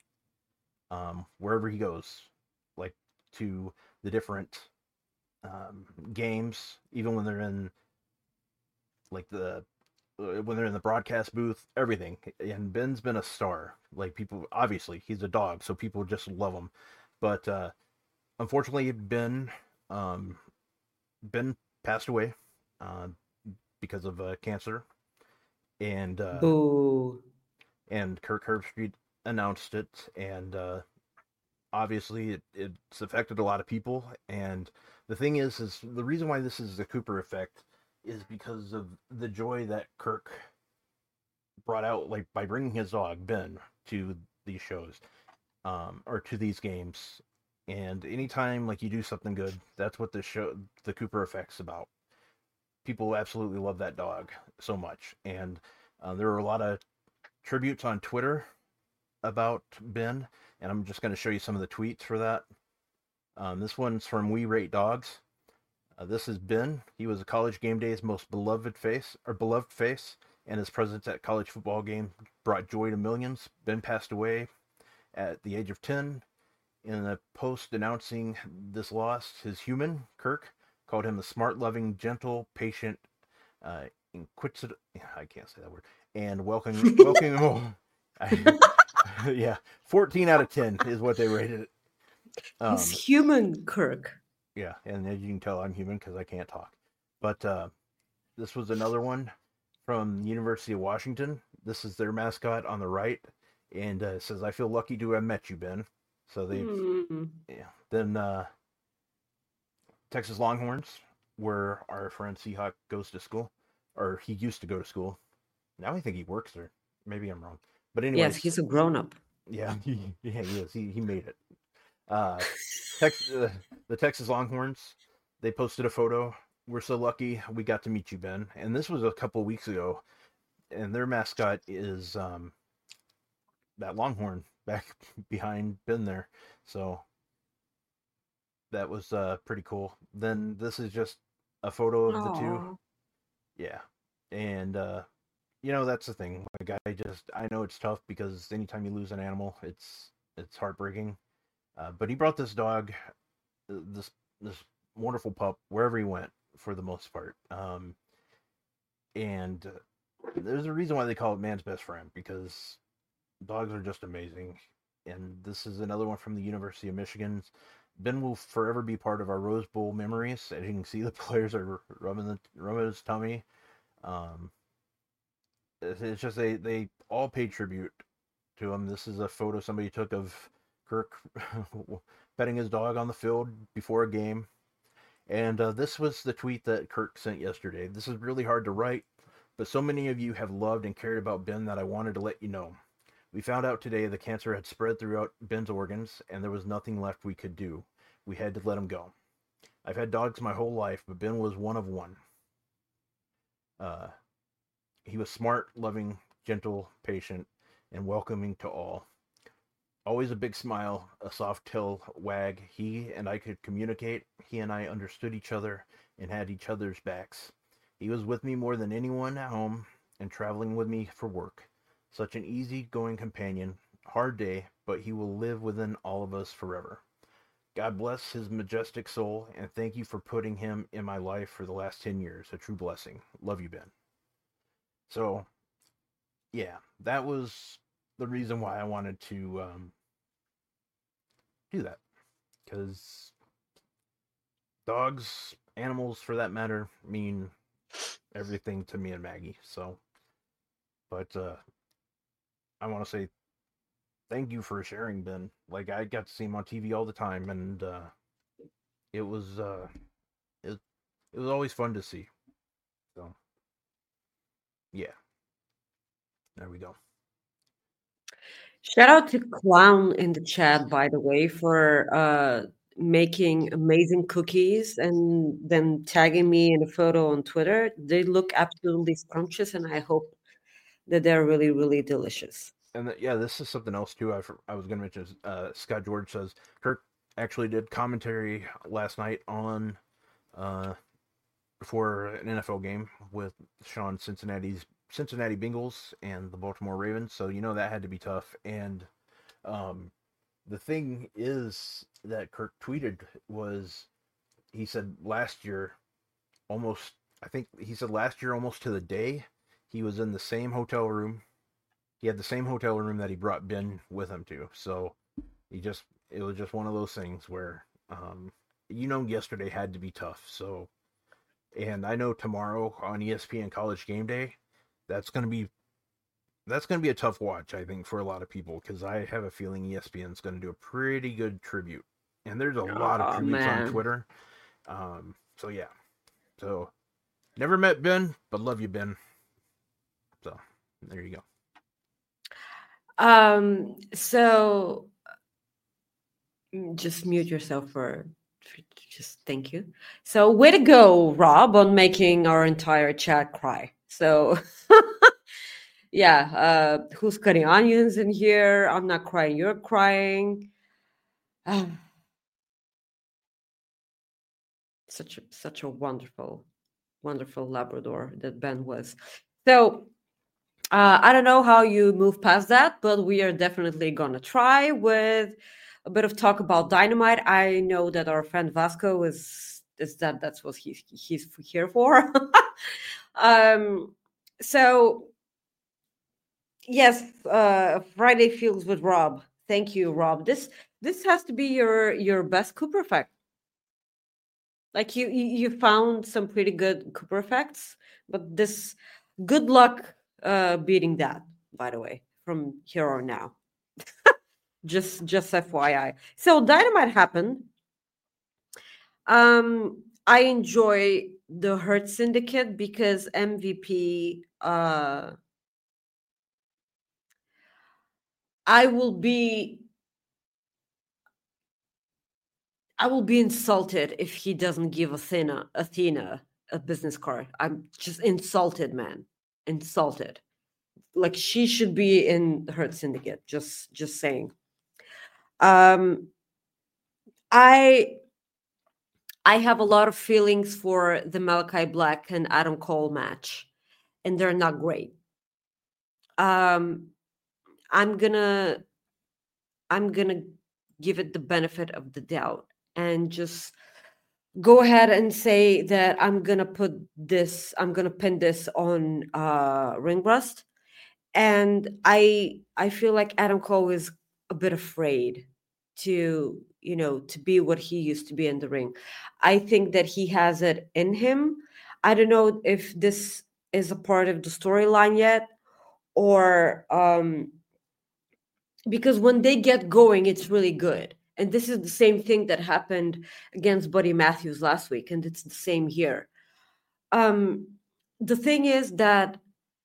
um, wherever he goes, like to the different um, games, even when they're in like the when they're in the broadcast booth, everything. And Ben's been a star. Like people, obviously, he's a dog, so people just love him. But uh, unfortunately, Ben um, Ben passed away uh, because of uh, cancer, and uh, Boo. and Kirk Herbstreit announced it, and uh, obviously it, it's affected a lot of people. And the thing is, is the reason why this is the Cooper effect is because of the joy that Kirk brought out, like by bringing his dog Ben to these shows, um, or to these games. And anytime like you do something good, that's what the show, the Cooper effect's about. People absolutely love that dog so much, and uh, there are a lot of tributes on Twitter about Ben, and I'm just going to show you some of the tweets for that. Um, this one's from We Rate Dogs. Uh, this is Ben. He was a College Game Day's most beloved face, or beloved face, and his presence at college football game brought joy to millions. Ben passed away at the age of ten. In a post announcing this loss, his human, Kirk, called him a smart, loving, gentle, patient, uh, inquisitive, I can't say that word, and welcoming, welcoming him. Yeah, fourteen out of ten is what they rated it. Um, He's human, Kirk. Yeah, and as you can tell, I'm human because I can't talk. But uh, this was another one from the University of Washington. This is their mascot on the right, and uh, it says, "I feel lucky to have met you, Ben." So they, mm. yeah. Then uh, Texas Longhorns, where our friend Seahawk goes to school, or he used to go to school. Now I think he works there. Maybe I'm wrong. But anyway, yes, he's a grown-up. Yeah, he, yeah, he is. He he made it. Uh, Tex, uh, the Texas Longhorns, they posted a photo. We're so lucky we got to meet you, Ben. And this was a couple of weeks ago. And their mascot is um, that Longhorn back behind Ben there. So that was uh, pretty cool. Then this is just a photo of Aww. the two. Yeah. And, uh, you know, that's the thing. Like, I just, I know it's tough because anytime you lose an animal, it's, it's heartbreaking. Uh, but he brought this dog, this this wonderful pup, wherever he went, for the most part. Um, and uh, there's a reason why they call it man's best friend, because dogs are just amazing. And this is another one from the University of Michigan. Ben will forever be part of our Rose Bowl memories. As you can see, the players are rubbing, the, rubbing his tummy. Um, it's just they, they all pay tribute to him. This is a photo somebody took of Kirk petting his dog on the field before a game. And uh, this was the tweet that Kirk sent yesterday. This is really hard to write, but so many of you have loved and cared about Ben that I wanted to let you know. We found out today the cancer had spread throughout Ben's organs, and there was nothing left we could do. We had to let him go. I've had dogs my whole life, but Ben was one of one. Uh, he was smart, loving, gentle, patient, and welcoming to all. Always a big smile, a soft tail wag. He and I could communicate. He and I understood each other and had each other's backs. He was with me more than anyone at home and traveling with me for work. Such an easy-going companion. Hard day, but he will live within all of us forever. God bless his majestic soul, and thank you for putting him in my life for the last ten years. A true blessing. Love you, Ben. So, yeah, that was the reason why I wanted to um, do that, because dogs, animals for that matter, mean everything to me and Maggie. So, but uh, I want to say thank you for sharing, Ben. Like, I got to see him on T V all the time, and uh, it was uh, it it was always fun to see. So, yeah, there we go. Shout out to Clown in the chat, by the way, for uh, making amazing cookies and then tagging me in a photo on Twitter. They look absolutely scrumptious, and I hope that they're really, really delicious. And the, yeah, this is something else too. I, I was going to mention. Uh, Scott George says Kirk actually did commentary last night on uh, before an N F L game with Sean Cincinnati's Cincinnati Bengals and the Baltimore Ravens. So you know that had to be tough. And um, the thing is that Kirk tweeted was he said last year almost I think he said last year almost to the day he was in the same hotel room. He had the same hotel room that he brought Ben with him to. So he just, it was just one of those things where, um, you know, yesterday had to be tough. So, and I know tomorrow on E S P N College Game Day, that's going to be, that's going to be a tough watch, I think, for a lot of people, because I have a feeling E S P N is going to do a pretty good tribute. And there's a lot of Oh, tributes man. on Twitter. Um, so yeah. So, never met Ben, but love you, Ben. So, there you go. Um, so just mute yourself for, for just thank you. So way to go, Rob, on making our entire chat cry. So yeah, uh, who's cutting onions in here? I'm not crying, you're crying. Ah, such a such a wonderful, wonderful Labrador that Ben was. So uh, I don't know how you move past that, but we are definitely gonna try with a bit of talk about Dynamite. I know that our friend Vasco is is that that's what he's he's here for. um, so yes, uh, Friday Feels with Rob. Thank you, Rob. This this has to be your your best Cooper effect. Like you you you found some pretty good Cooper effects, but this good luck uh beating that, by the way, from here on now. just just F Y I. So Dynamite happened. Um I enjoy the Hurt Syndicate because M V P uh I will be I will be insulted if he doesn't give Athena Athena a business card. I'm just insulted, man. Insulted. Like she should be in the Hurt Syndicate. Just just saying. Um I I have a lot of feelings for the Malachi Black and Adam Cole match, and they're not great. Um I'm gonna I'm gonna give it the benefit of the doubt and just go ahead and say that I'm gonna put this, I'm gonna pin this on uh Ring Rust. And I I feel like Adam Cole is a bit afraid to, you know, to be what he used to be in the ring. I think that he has it in him. I don't know if this is a part of the storyline yet, or um because when they get going, it's really good. And this is the same thing that happened against Buddy Matthews last week, and it's the same here. Um, the thing is that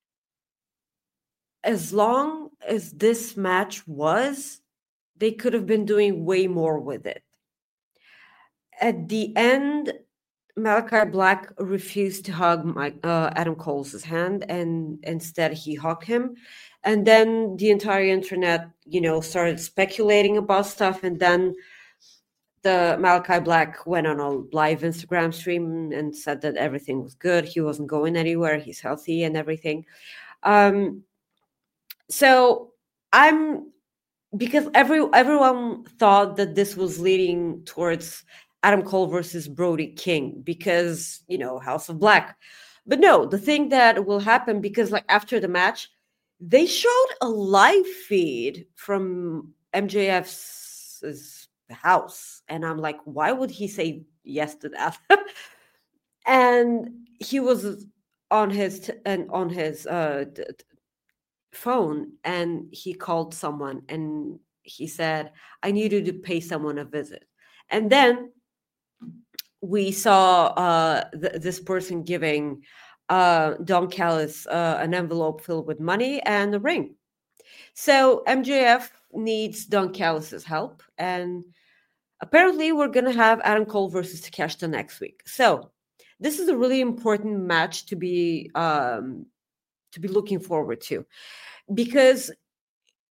as long as this match was, they could have been doing way more with it. At the end, Malachi Black refused to hug Mike, uh, Adam Cole's hand, and instead he hugged him. And then the entire internet, you know, started speculating about stuff. And then the Malachi Black went on a live Instagram stream and said that everything was good. He wasn't going anywhere. He's healthy and everything. Um, so I'm because every everyone thought that this was leading towards Adam Cole versus Brody King because, you know, House of Black. But no, the thing that will happen, because like after the match, they showed a live feed from M J F's house. And I'm like, why would he say yes to that? And he was on his t- and on his uh, t- t- phone, and he called someone and he said, I need you to pay someone a visit. And then we saw uh, th- this person giving uh, Don Callis uh, an envelope filled with money and a ring. So M J F needs Don Callis's help, and apparently we're going to have Adam Cole versus Takeshita next week. So this is a really important match to be um, to be looking forward to, because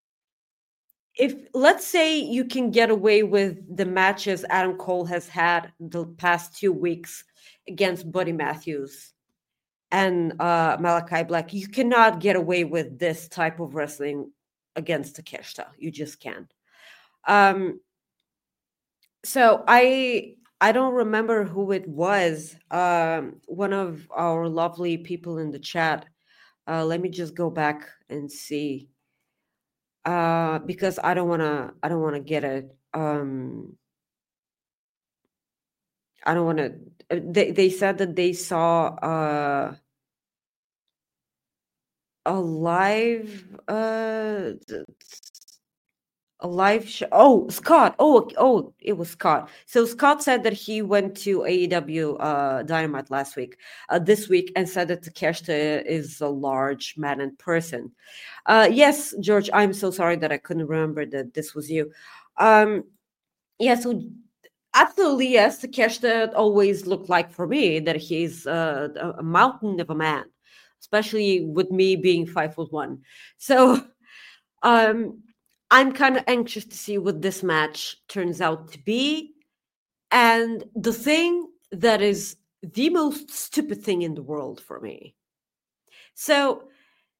if let's say you can get away with the matches Adam Cole has had the past two weeks against Buddy Matthews and uh, Malachi Black, you cannot get away with this type of wrestling against Takeshita. You just can't. Um, so I I don't remember who it was. Um, one of our lovely people in the chat. Uh, let me just go back and see. Uh, because I don't want to. I don't want to get it. Um, I don't want to. They they said that they saw uh, a live uh, a live show. Oh, Scott. Oh, oh, it was Scott. So Scott said that he went to A E W uh, Dynamite last week, uh, this week, and said that Takeshita is a large man in person. Uh, yes, George, I'm so sorry that I couldn't remember that this was you. Um, yeah, so absolutely, yes, Takeshita always looked like for me that he's uh, a mountain of a man, especially with me being five foot one. So um, I'm kind of anxious to see what this match turns out to be. And the thing that is the most stupid thing in the world for me. So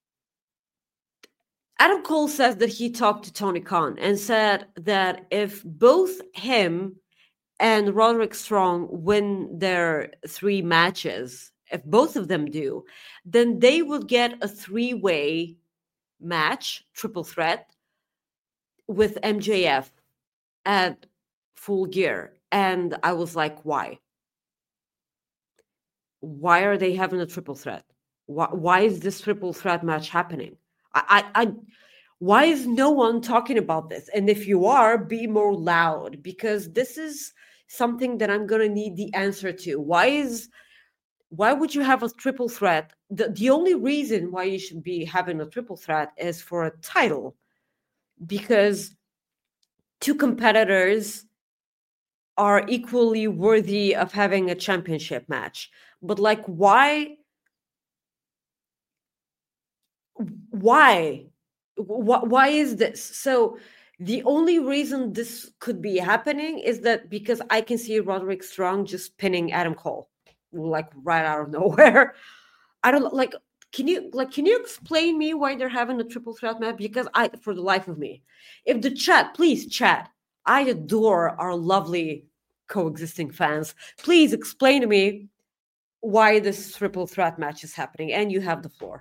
Adam Cole says that he talked to Tony Khan and said that if both him and Roderick Strong win their three matches, if both of them do, then they will get a three-way match, triple threat, with M J F at Full Gear. And I was like, why? Why are they having a triple threat? Why, why is this triple threat match happening? I, I, I, why is no one talking about this? And if you are, be more loud, because this is something that I'm going to need the answer to. Why is, why would you have a triple threat? The, the only reason why you should be having a triple threat is for a title, because two competitors are equally worthy of having a championship match. But like, why? Why? Why, why is this? So the only reason this could be happening is that because I can see Roderick Strong just pinning Adam Cole, like right out of nowhere. I don't like. Can you like? Can you explain me why they're having a triple threat match? Because I, for the life of me, if the chat, please chat. I adore our lovely coexisting fans. Please explain to me why this triple threat match is happening, and you have the floor.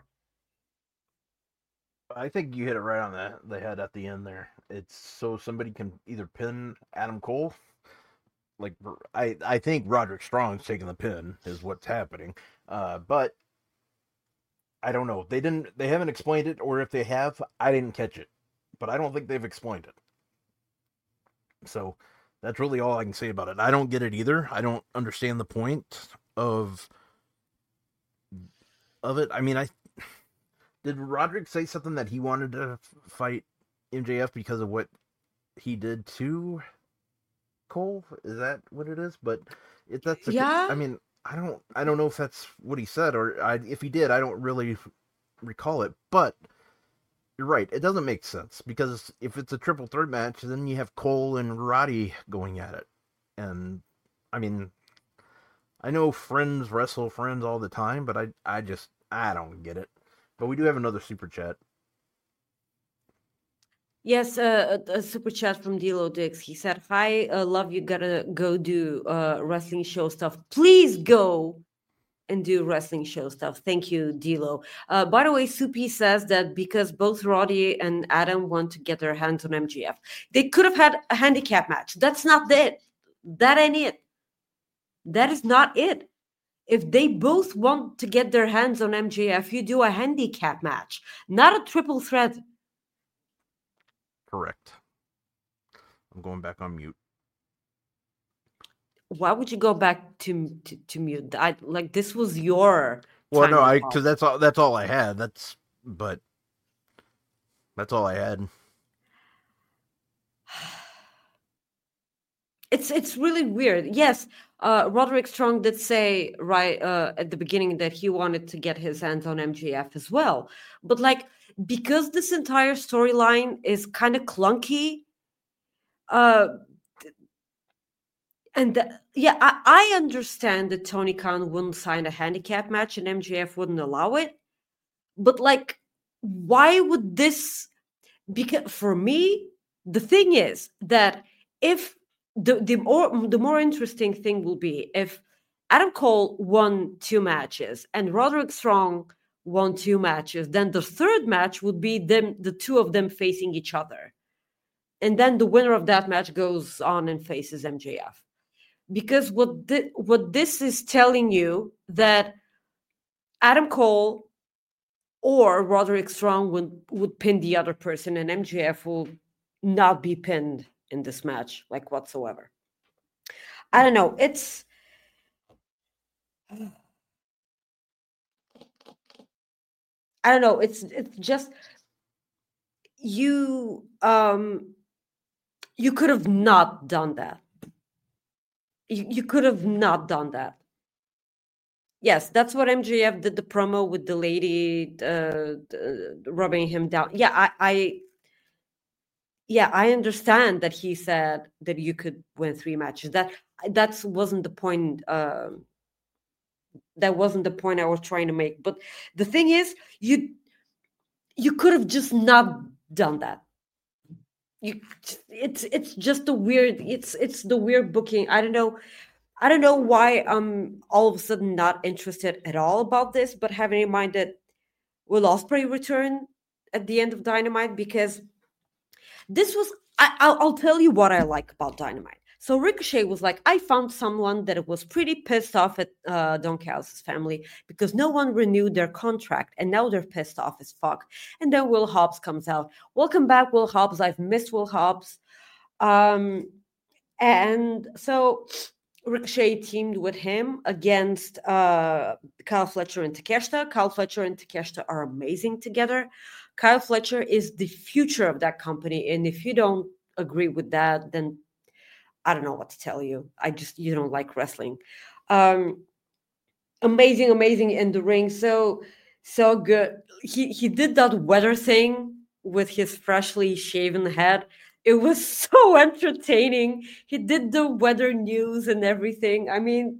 I think you hit it right on the, the head at the end there. It's so somebody can either pin Adam Cole. Like, I, I think Roderick Strong's taking the pin is what's happening. Uh, but I don't know. They didn't. They haven't explained it, or if they have, I didn't catch it. But I don't think they've explained it. So that's really all I can say about it. I don't get it either. I don't understand the point of of it. I mean, I did Roderick say something that he wanted to fight M J F because of what he did to Cole? Is that what it is? But if that's the, yeah, I mean, I don't, I don't know if that's what he said, or I, if he did, I don't really recall it. But you're right; it doesn't make sense because if it's a triple threat match, then you have Cole and Roddy going at it, and I mean, I know friends wrestle friends all the time, but I, I just, I don't get it. But we do have another super chat. Yes, uh, a, a super chat from Dilo Dix. He said, "Hi, uh, love you. Gotta go do uh, wrestling show stuff. Please go and do wrestling show stuff. Thank you, Dilo." Uh, by the way, Supi says that because both Roddy and Adam want to get their hands on M J F, they could have had a handicap match. That's not it. That ain't it. That is not it. If they both want to get their hands on M J F, you do a handicap match, not a triple threat. Correct. I'm going back on mute. Why would you go back to to, to mute? I like this was your. Well, no, I because that's all. That's all I had. That's but that's all I had. It's it's really weird. Yes, Uh, Roderick Strong did say right uh, at the beginning that he wanted to get his hands on M J F as well. But like, because this entire storyline is kind of clunky, uh, and the, yeah, I, I understand that Tony Khan wouldn't sign a handicap match and M J F wouldn't allow it. But like, why would this? Because for me, the thing is that if the the more the more interesting thing will be if Adam Cole won two matches and Roderick Strong won two matches, then the third match would be them the two of them facing each other, and then the winner of that match goes on and faces M J F. Because what thi- what this is telling you that Adam Cole or Roderick Strong would, would pin the other person, and M J F will not be pinned in this match, like whatsoever. I don't know. It's I don't know. It's it's just you um you could have not done that. You, you could have not done that. Yes, that's what M J F did the promo with the lady uh, uh, rubbing him down. Yeah, I, I yeah, I understand that he said that you could win three matches. That that wasn't the point. Um, that wasn't the point I was trying to make. But the thing is, you you could have just not done that. You, it's it's just a weird. It's it's the weird booking. I don't know. I don't know why I'm all of a sudden not interested at all about this. But having in mind that Will Ospreay return at the end of Dynamite, because this was I, I'll, I'll tell you what I like about Dynamite. So Ricochet was like, I found someone that was pretty pissed off at uh, Don Callis' family because no one renewed their contract, and now they're pissed off as fuck. And then Will Hobbs comes out. Welcome back, Will Hobbs. I've missed Will Hobbs. Um, and so Ricochet teamed with him against uh, Kyle Fletcher and Takeshita. Kyle Fletcher and Takeshita are amazing together. Kyle Fletcher is the future of that company. And if you don't agree with that, then I don't know what to tell you. I just, you don't like wrestling. Um, amazing, amazing in the ring. So, so good. He, he did that weather thing with his freshly shaven head. It was so entertaining. He did the weather news and everything. I mean,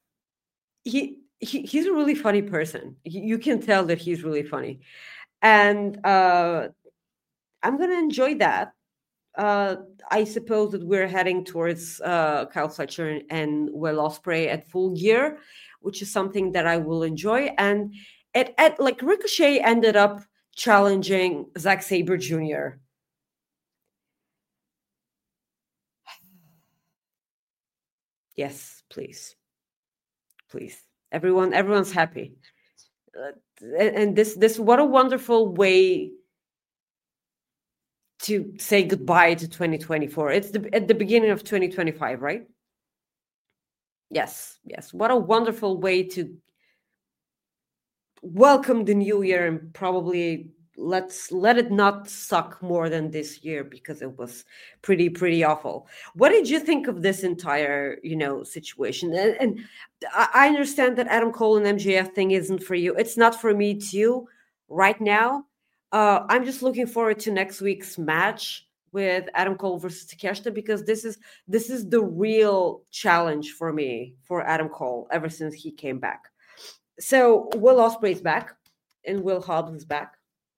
he, he he's a really funny person. You can tell that he's really funny. And uh, I'm going to enjoy that. Uh, I suppose that we're heading towards uh, Kyle Fletcher and Will Ospreay at Full Gear, which is something that I will enjoy. And at, at like Ricochet ended up challenging Zack Sabre Junior Yes, please, please, everyone, everyone's happy. Uh, and, and this, this, what a wonderful way to say goodbye to twenty twenty-four. It's the, at the beginning of twenty twenty-five, right? Yes, yes. What a wonderful way to welcome the new year, and probably let's let it not suck more than this year, because it was pretty, pretty awful. What did you think of this entire, you know, situation? And, and I understand that Adam Cole and M J F thing isn't for you. It's not for me too right now. Uh, I'm just looking forward to next week's match with Adam Cole versus Takeshita, because this is this is the real challenge for me for Adam Cole ever since he came back. So Will Ospreay's back, and Will Hobbs is back.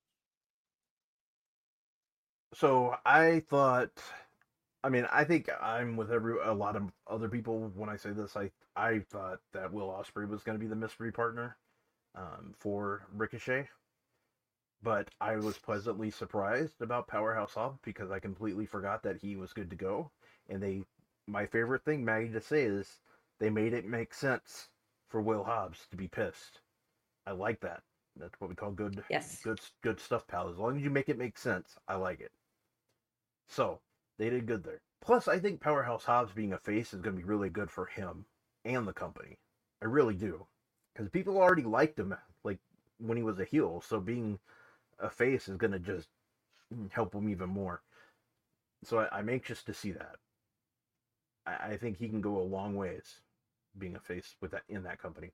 So I thought, I mean, I think I'm with every a lot of other people when I say this. I I thought that Will Ospreay was going to be the mystery partner um, for Ricochet. But I was pleasantly surprised about Powerhouse Hobbs because I completely forgot that he was good to go. And they, my favorite thing, Maggie, to say is they made it make sense for Will Hobbs to be pissed. I like that. That's what we call good, yes, good, good stuff, pal. As long as you make it make sense, I like it. So they did good there. Plus, I think Powerhouse Hobbs being a face is going to be really good for him and the company. I really do, because people already liked him, like when he was a heel. So being a face is going to just help him even more. So I, I'm anxious to see that. I, I think he can go a long ways. being a face with that in that company.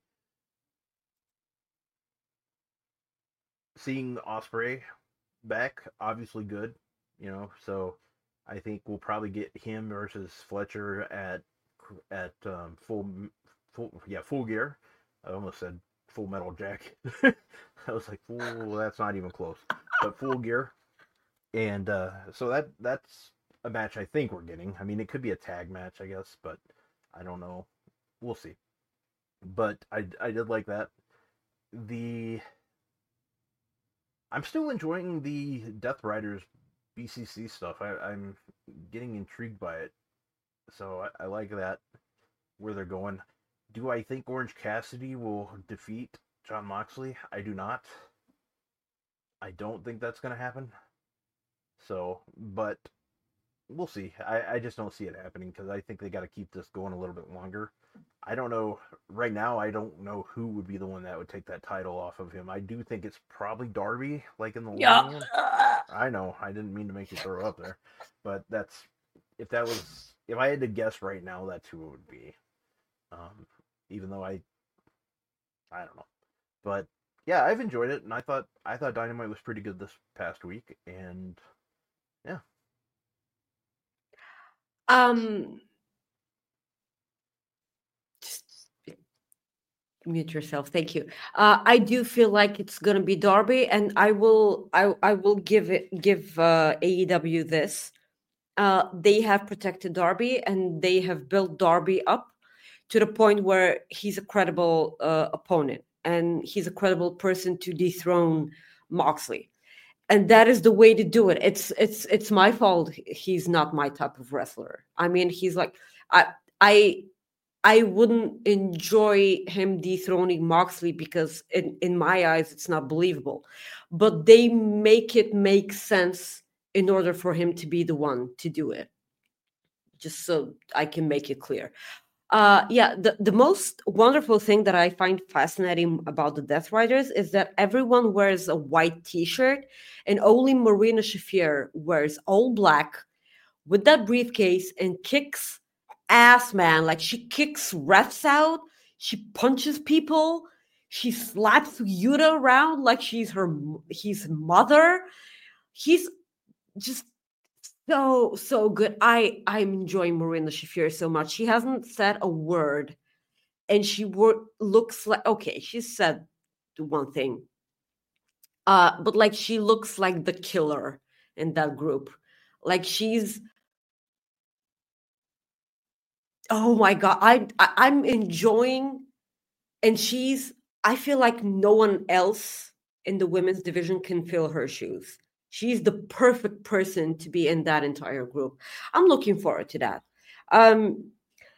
Seeing Ospreay back, obviously good, you know. So I think we'll probably get him versus Fletcher at at um, full full yeah full gear. I almost said Full Metal Jacket. I was like, full. That's not even close. But Full Gear, and uh, so that that's a match I think we're getting. I mean, it could be a tag match, I guess, but I don't know. We'll see. But I I did like that. The I'm still enjoying the Death Riders B C C stuff. I, I'm getting intrigued by it. So I, I like that, where they're going. Do I think Orange Cassidy will defeat Jon Moxley? I do not. I don't think that's going to happen. So, but we'll see. I, I just don't see it happening because I think they got to keep this going a little bit longer. I don't know. Right now, I don't know who would be the one that would take that title off of him. I do think it's probably Darby, like in the Yeah. long run. I know. I didn't mean to make you throw up there. But that's, if that was, if I had to guess right now, that's who it would be. Um, even though I, I don't know. But yeah, I've enjoyed it, and I thought I thought Dynamite was pretty good this past week, and yeah. Um, just mute yourself. Thank you. Uh, I do feel like it's gonna be Darby, and I will I I will give it give uh, A E W this. Uh, they have protected Darby, and they have built Darby up to the point where he's a credible uh, opponent, and he's a credible person to dethrone Moxley. And that is the way to do it. It's it's it's my fault he's not my type of wrestler. I mean, he's like I I I wouldn't enjoy him dethroning Moxley because in, in my eyes it's not believable. But they make it make sense in order for him to be the one to do it. Just so I can make it clear. Uh, yeah, the, the most wonderful thing that I find fascinating about the Death Riders is that everyone wears a white t-shirt and only Marina Shafir wears all black with that briefcase and kicks ass, man. Like, she kicks refs out, she punches people, she slaps Yuta around like she's her his mother. He's just So, so good. I, I'm enjoying Marina Shafir so much. She hasn't said a word, and she wor- looks like, okay, she said one thing, uh, but like she looks like the killer in that group. Like she's, oh my God, I, I I'm enjoying, and she's, I feel like no one else in the women's division can fill her shoes. She's the perfect person to be in that entire group. I'm looking forward to that. Um,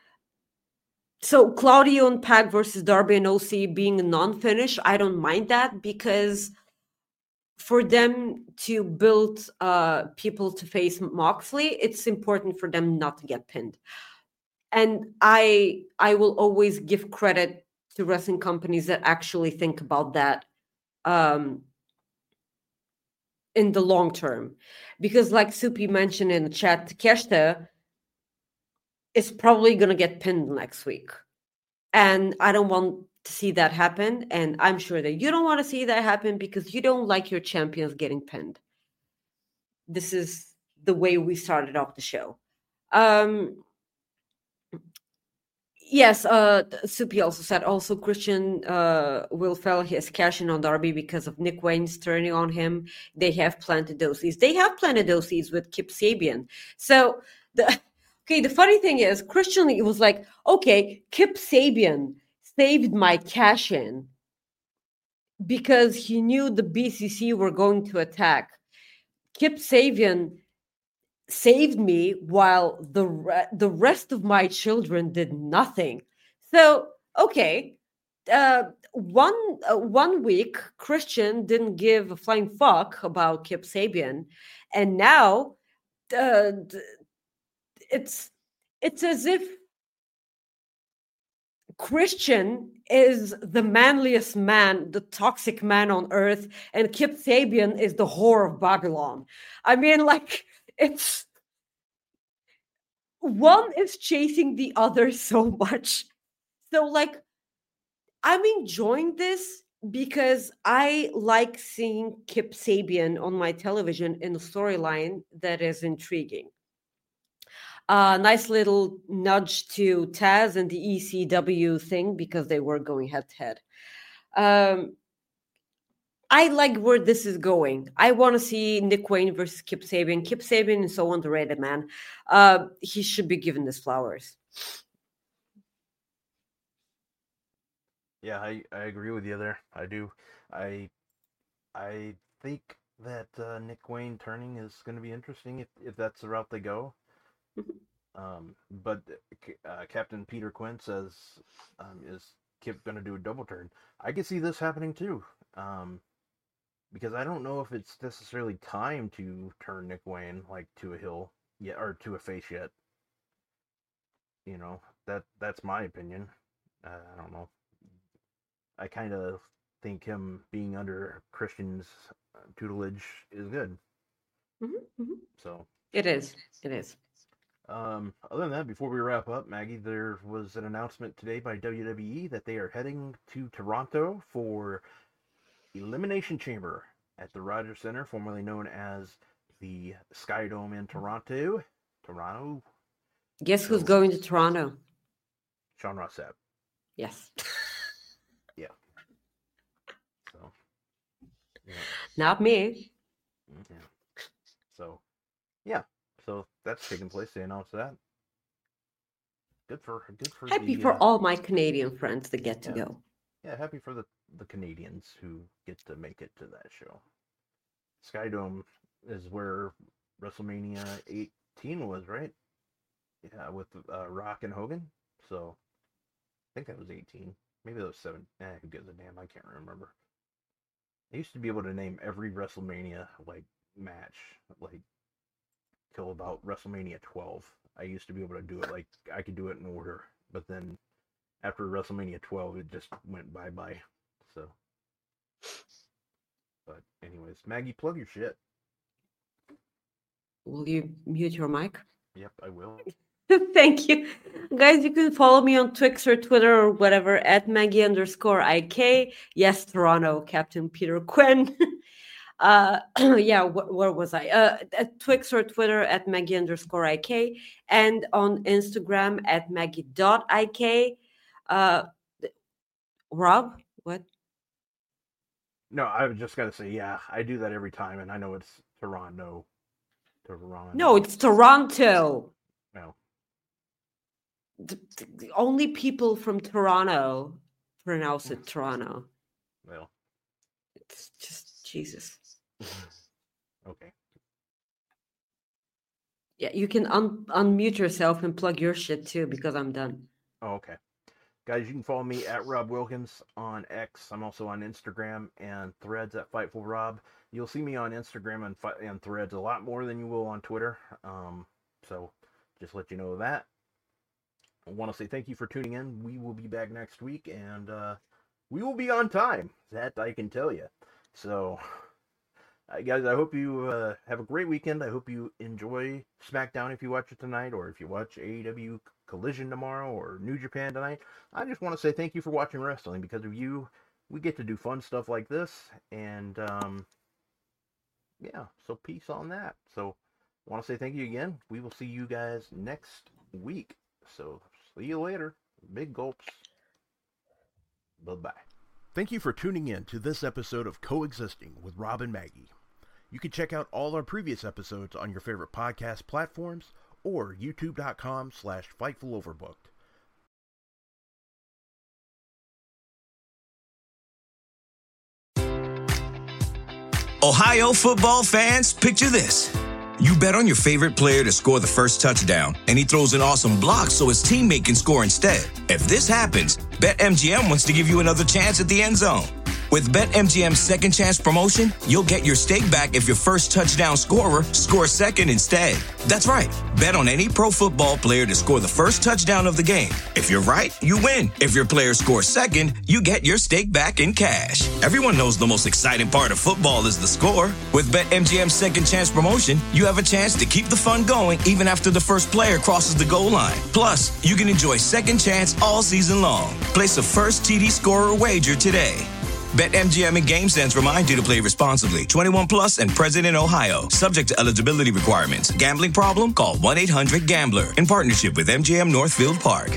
so Claudio and Pac versus Darby and O C being a non-finish, I don't mind that, because for them to build uh, people to face Moxley, it's important for them not to get pinned. And I I will always give credit to wrestling companies that actually think about that. Um, in the long term, because like Supi mentioned in the chat, Takeshita is probably going to get pinned next week, and I don't want to see that happen, and I'm sure that you don't want to see that happen because you don't like your champions getting pinned. This is the way we started off the show. Um Yes, uh, Supi also said also Christian uh, will fail his cash in on Darby because of Nick Wayne's turning on him. They have planted those seeds. They have planted those seeds with Kip Sabian. So, the okay, the funny thing is, Christian it was like, okay, Kip Sabian saved my cash in because he knew the B C C were going to attack. Kip Sabian saved me while the re- the rest of my children did nothing. So okay, uh, one uh, one week Christian didn't give a flying fuck about Kip Sabian, and now uh, it's it's as if Christian is the manliest man, the toxic man on earth, and Kip Sabian is the whore of Babylon. I mean, like, it's one is chasing the other so much. So, like, I'm enjoying this because I like seeing Kip Sabian on my television in a storyline that is intriguing. A uh, nice little nudge to Taz and the E C W thing because they were going head to head. Um, I like where this is going. I want to see Nick Wayne versus Kip Sabian. Kip Sabian is so underrated, man. Uh, he should be given his flowers. Yeah, I, I agree with you there. I do. I I think that uh, Nick Wayne turning is going to be interesting if, if that's the route they go. Um, but uh, Captain Peter Quinn says, um, is Kip going to do a double turn? I could see this happening too. Um, because I don't know if it's necessarily time to turn Nick Wayne like to a heel yet, or to a face yet. You know, that that's my opinion. Uh, I don't know. I kind of think him being under Christian's tutelage is good. Mm-hmm, mm-hmm. So it is. It is. Um, other than that, before we wrap up, Maggie, there was an announcement today by W W E that they are heading to Toronto for Elimination Chamber at the Rogers Center, formerly known as the Sky Dome in Toronto. Toronto. Guess who's so, going to Toronto? Sean Ross Sapp. Yes. Yeah. So. Yeah. Not me. Yeah. So. Yeah. So that's taking place. They announced that. Good for good for. Happy the, for uh, all my Canadian friends that get to yeah. go. Yeah, happy for the, the Canadians who get to make it to that show. Sky Dome is where WrestleMania eighteen was, right? Yeah, with uh, Rock and Hogan. So I think that was eighteen. Maybe that was seven. Eh, who gives a damn? I can't remember. I used to be able to name every WrestleMania like match, like till about WrestleMania twelve. I used to be able to do it like I could do it in order, but then after WrestleMania twelve, it just went bye bye. So, but anyways, Maggie, plug your shit. Will you mute your mic? Yep, I will. Thank you. Guys, you can follow me on Twix or Twitter or whatever at Maggie underscore I K. Yes, Toronto, Captain Peter Quinn. uh, yeah, wh- where was I? Uh, at Twix or Twitter at Maggie underscore I K. And on Instagram at Maggie dot I K. Uh, Rob, what? No, I was just going to say, yeah, I do that every time, and I know it's Toronto. Toronto. No, it's Toronto. No. The, the only people from Toronto pronounce it Toronto. Well, it's just Jesus. Okay. Yeah, you can un- unmute yourself and plug your shit too, because I'm done. Oh, okay. Guys, you can follow me at Rob Wilkins on X. I'm also on Instagram and Threads at Fightful Rob. You'll see me on Instagram and, and Threads a lot more than you will on Twitter. Um, so just let you know that. I want to say thank you for tuning in. We will be back next week, and uh, we will be on time. That I can tell you. So, uh, guys, I hope you uh, have a great weekend. I hope you enjoy SmackDown if you watch it tonight, or if you watch A E W Collision tomorrow, or New Japan tonight. I just want to say thank you for watching wrestling. Because of you, we get to do fun stuff like this, and um, yeah, so peace on that. So, I want to say thank you again. We will see you guys next week. So, see you later. Big gulps. Bye-bye. Thank you for tuning in to this episode of Coexisting with Rob and Maggie. You can check out all our previous episodes on your favorite podcast platforms or youtube.com slash FightfulOverbooked. Ohio football fans, picture this. You bet on your favorite player to score the first touchdown, and he throws an awesome block so his teammate can score instead. If this happens, BetMGM wants to give you another chance at the end zone. With BetMGM's Second Chance promotion, you'll get your stake back if your first touchdown scorer scores second instead. That's right. Bet on any pro football player to score the first touchdown of the game. If you're right, you win. If your player scores second, you get your stake back in cash. Everyone knows the most exciting part of football is the score. With BetMGM's Second Chance promotion, you have a chance to keep the fun going even after the first player crosses the goal line. Plus, you can enjoy Second Chance all season long. Place a first T D scorer wager today. BetMGM and GameSense remind you to play responsibly. twenty-one plus and present in Ohio. Subject to eligibility requirements. Gambling problem? Call one eight hundred gambler. In partnership with M G M Northfield Park.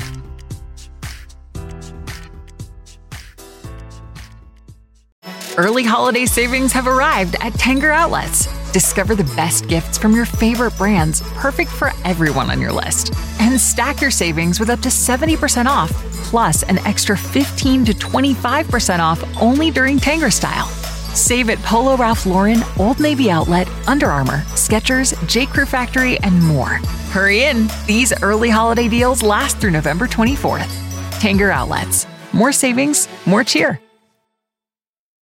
Early holiday savings have arrived at Tanger Outlets. Discover the best gifts from your favorite brands, perfect for everyone on your list. And stack your savings with up to seventy percent off, plus an extra fifteen to twenty-five percent off only during Tanger Style. Save at Polo Ralph Lauren, Old Navy Outlet, Under Armour, Skechers, J. Crew Factory, and more. Hurry in. These early holiday deals last through November twenty-fourth. Tanger Outlets. More savings, more cheer.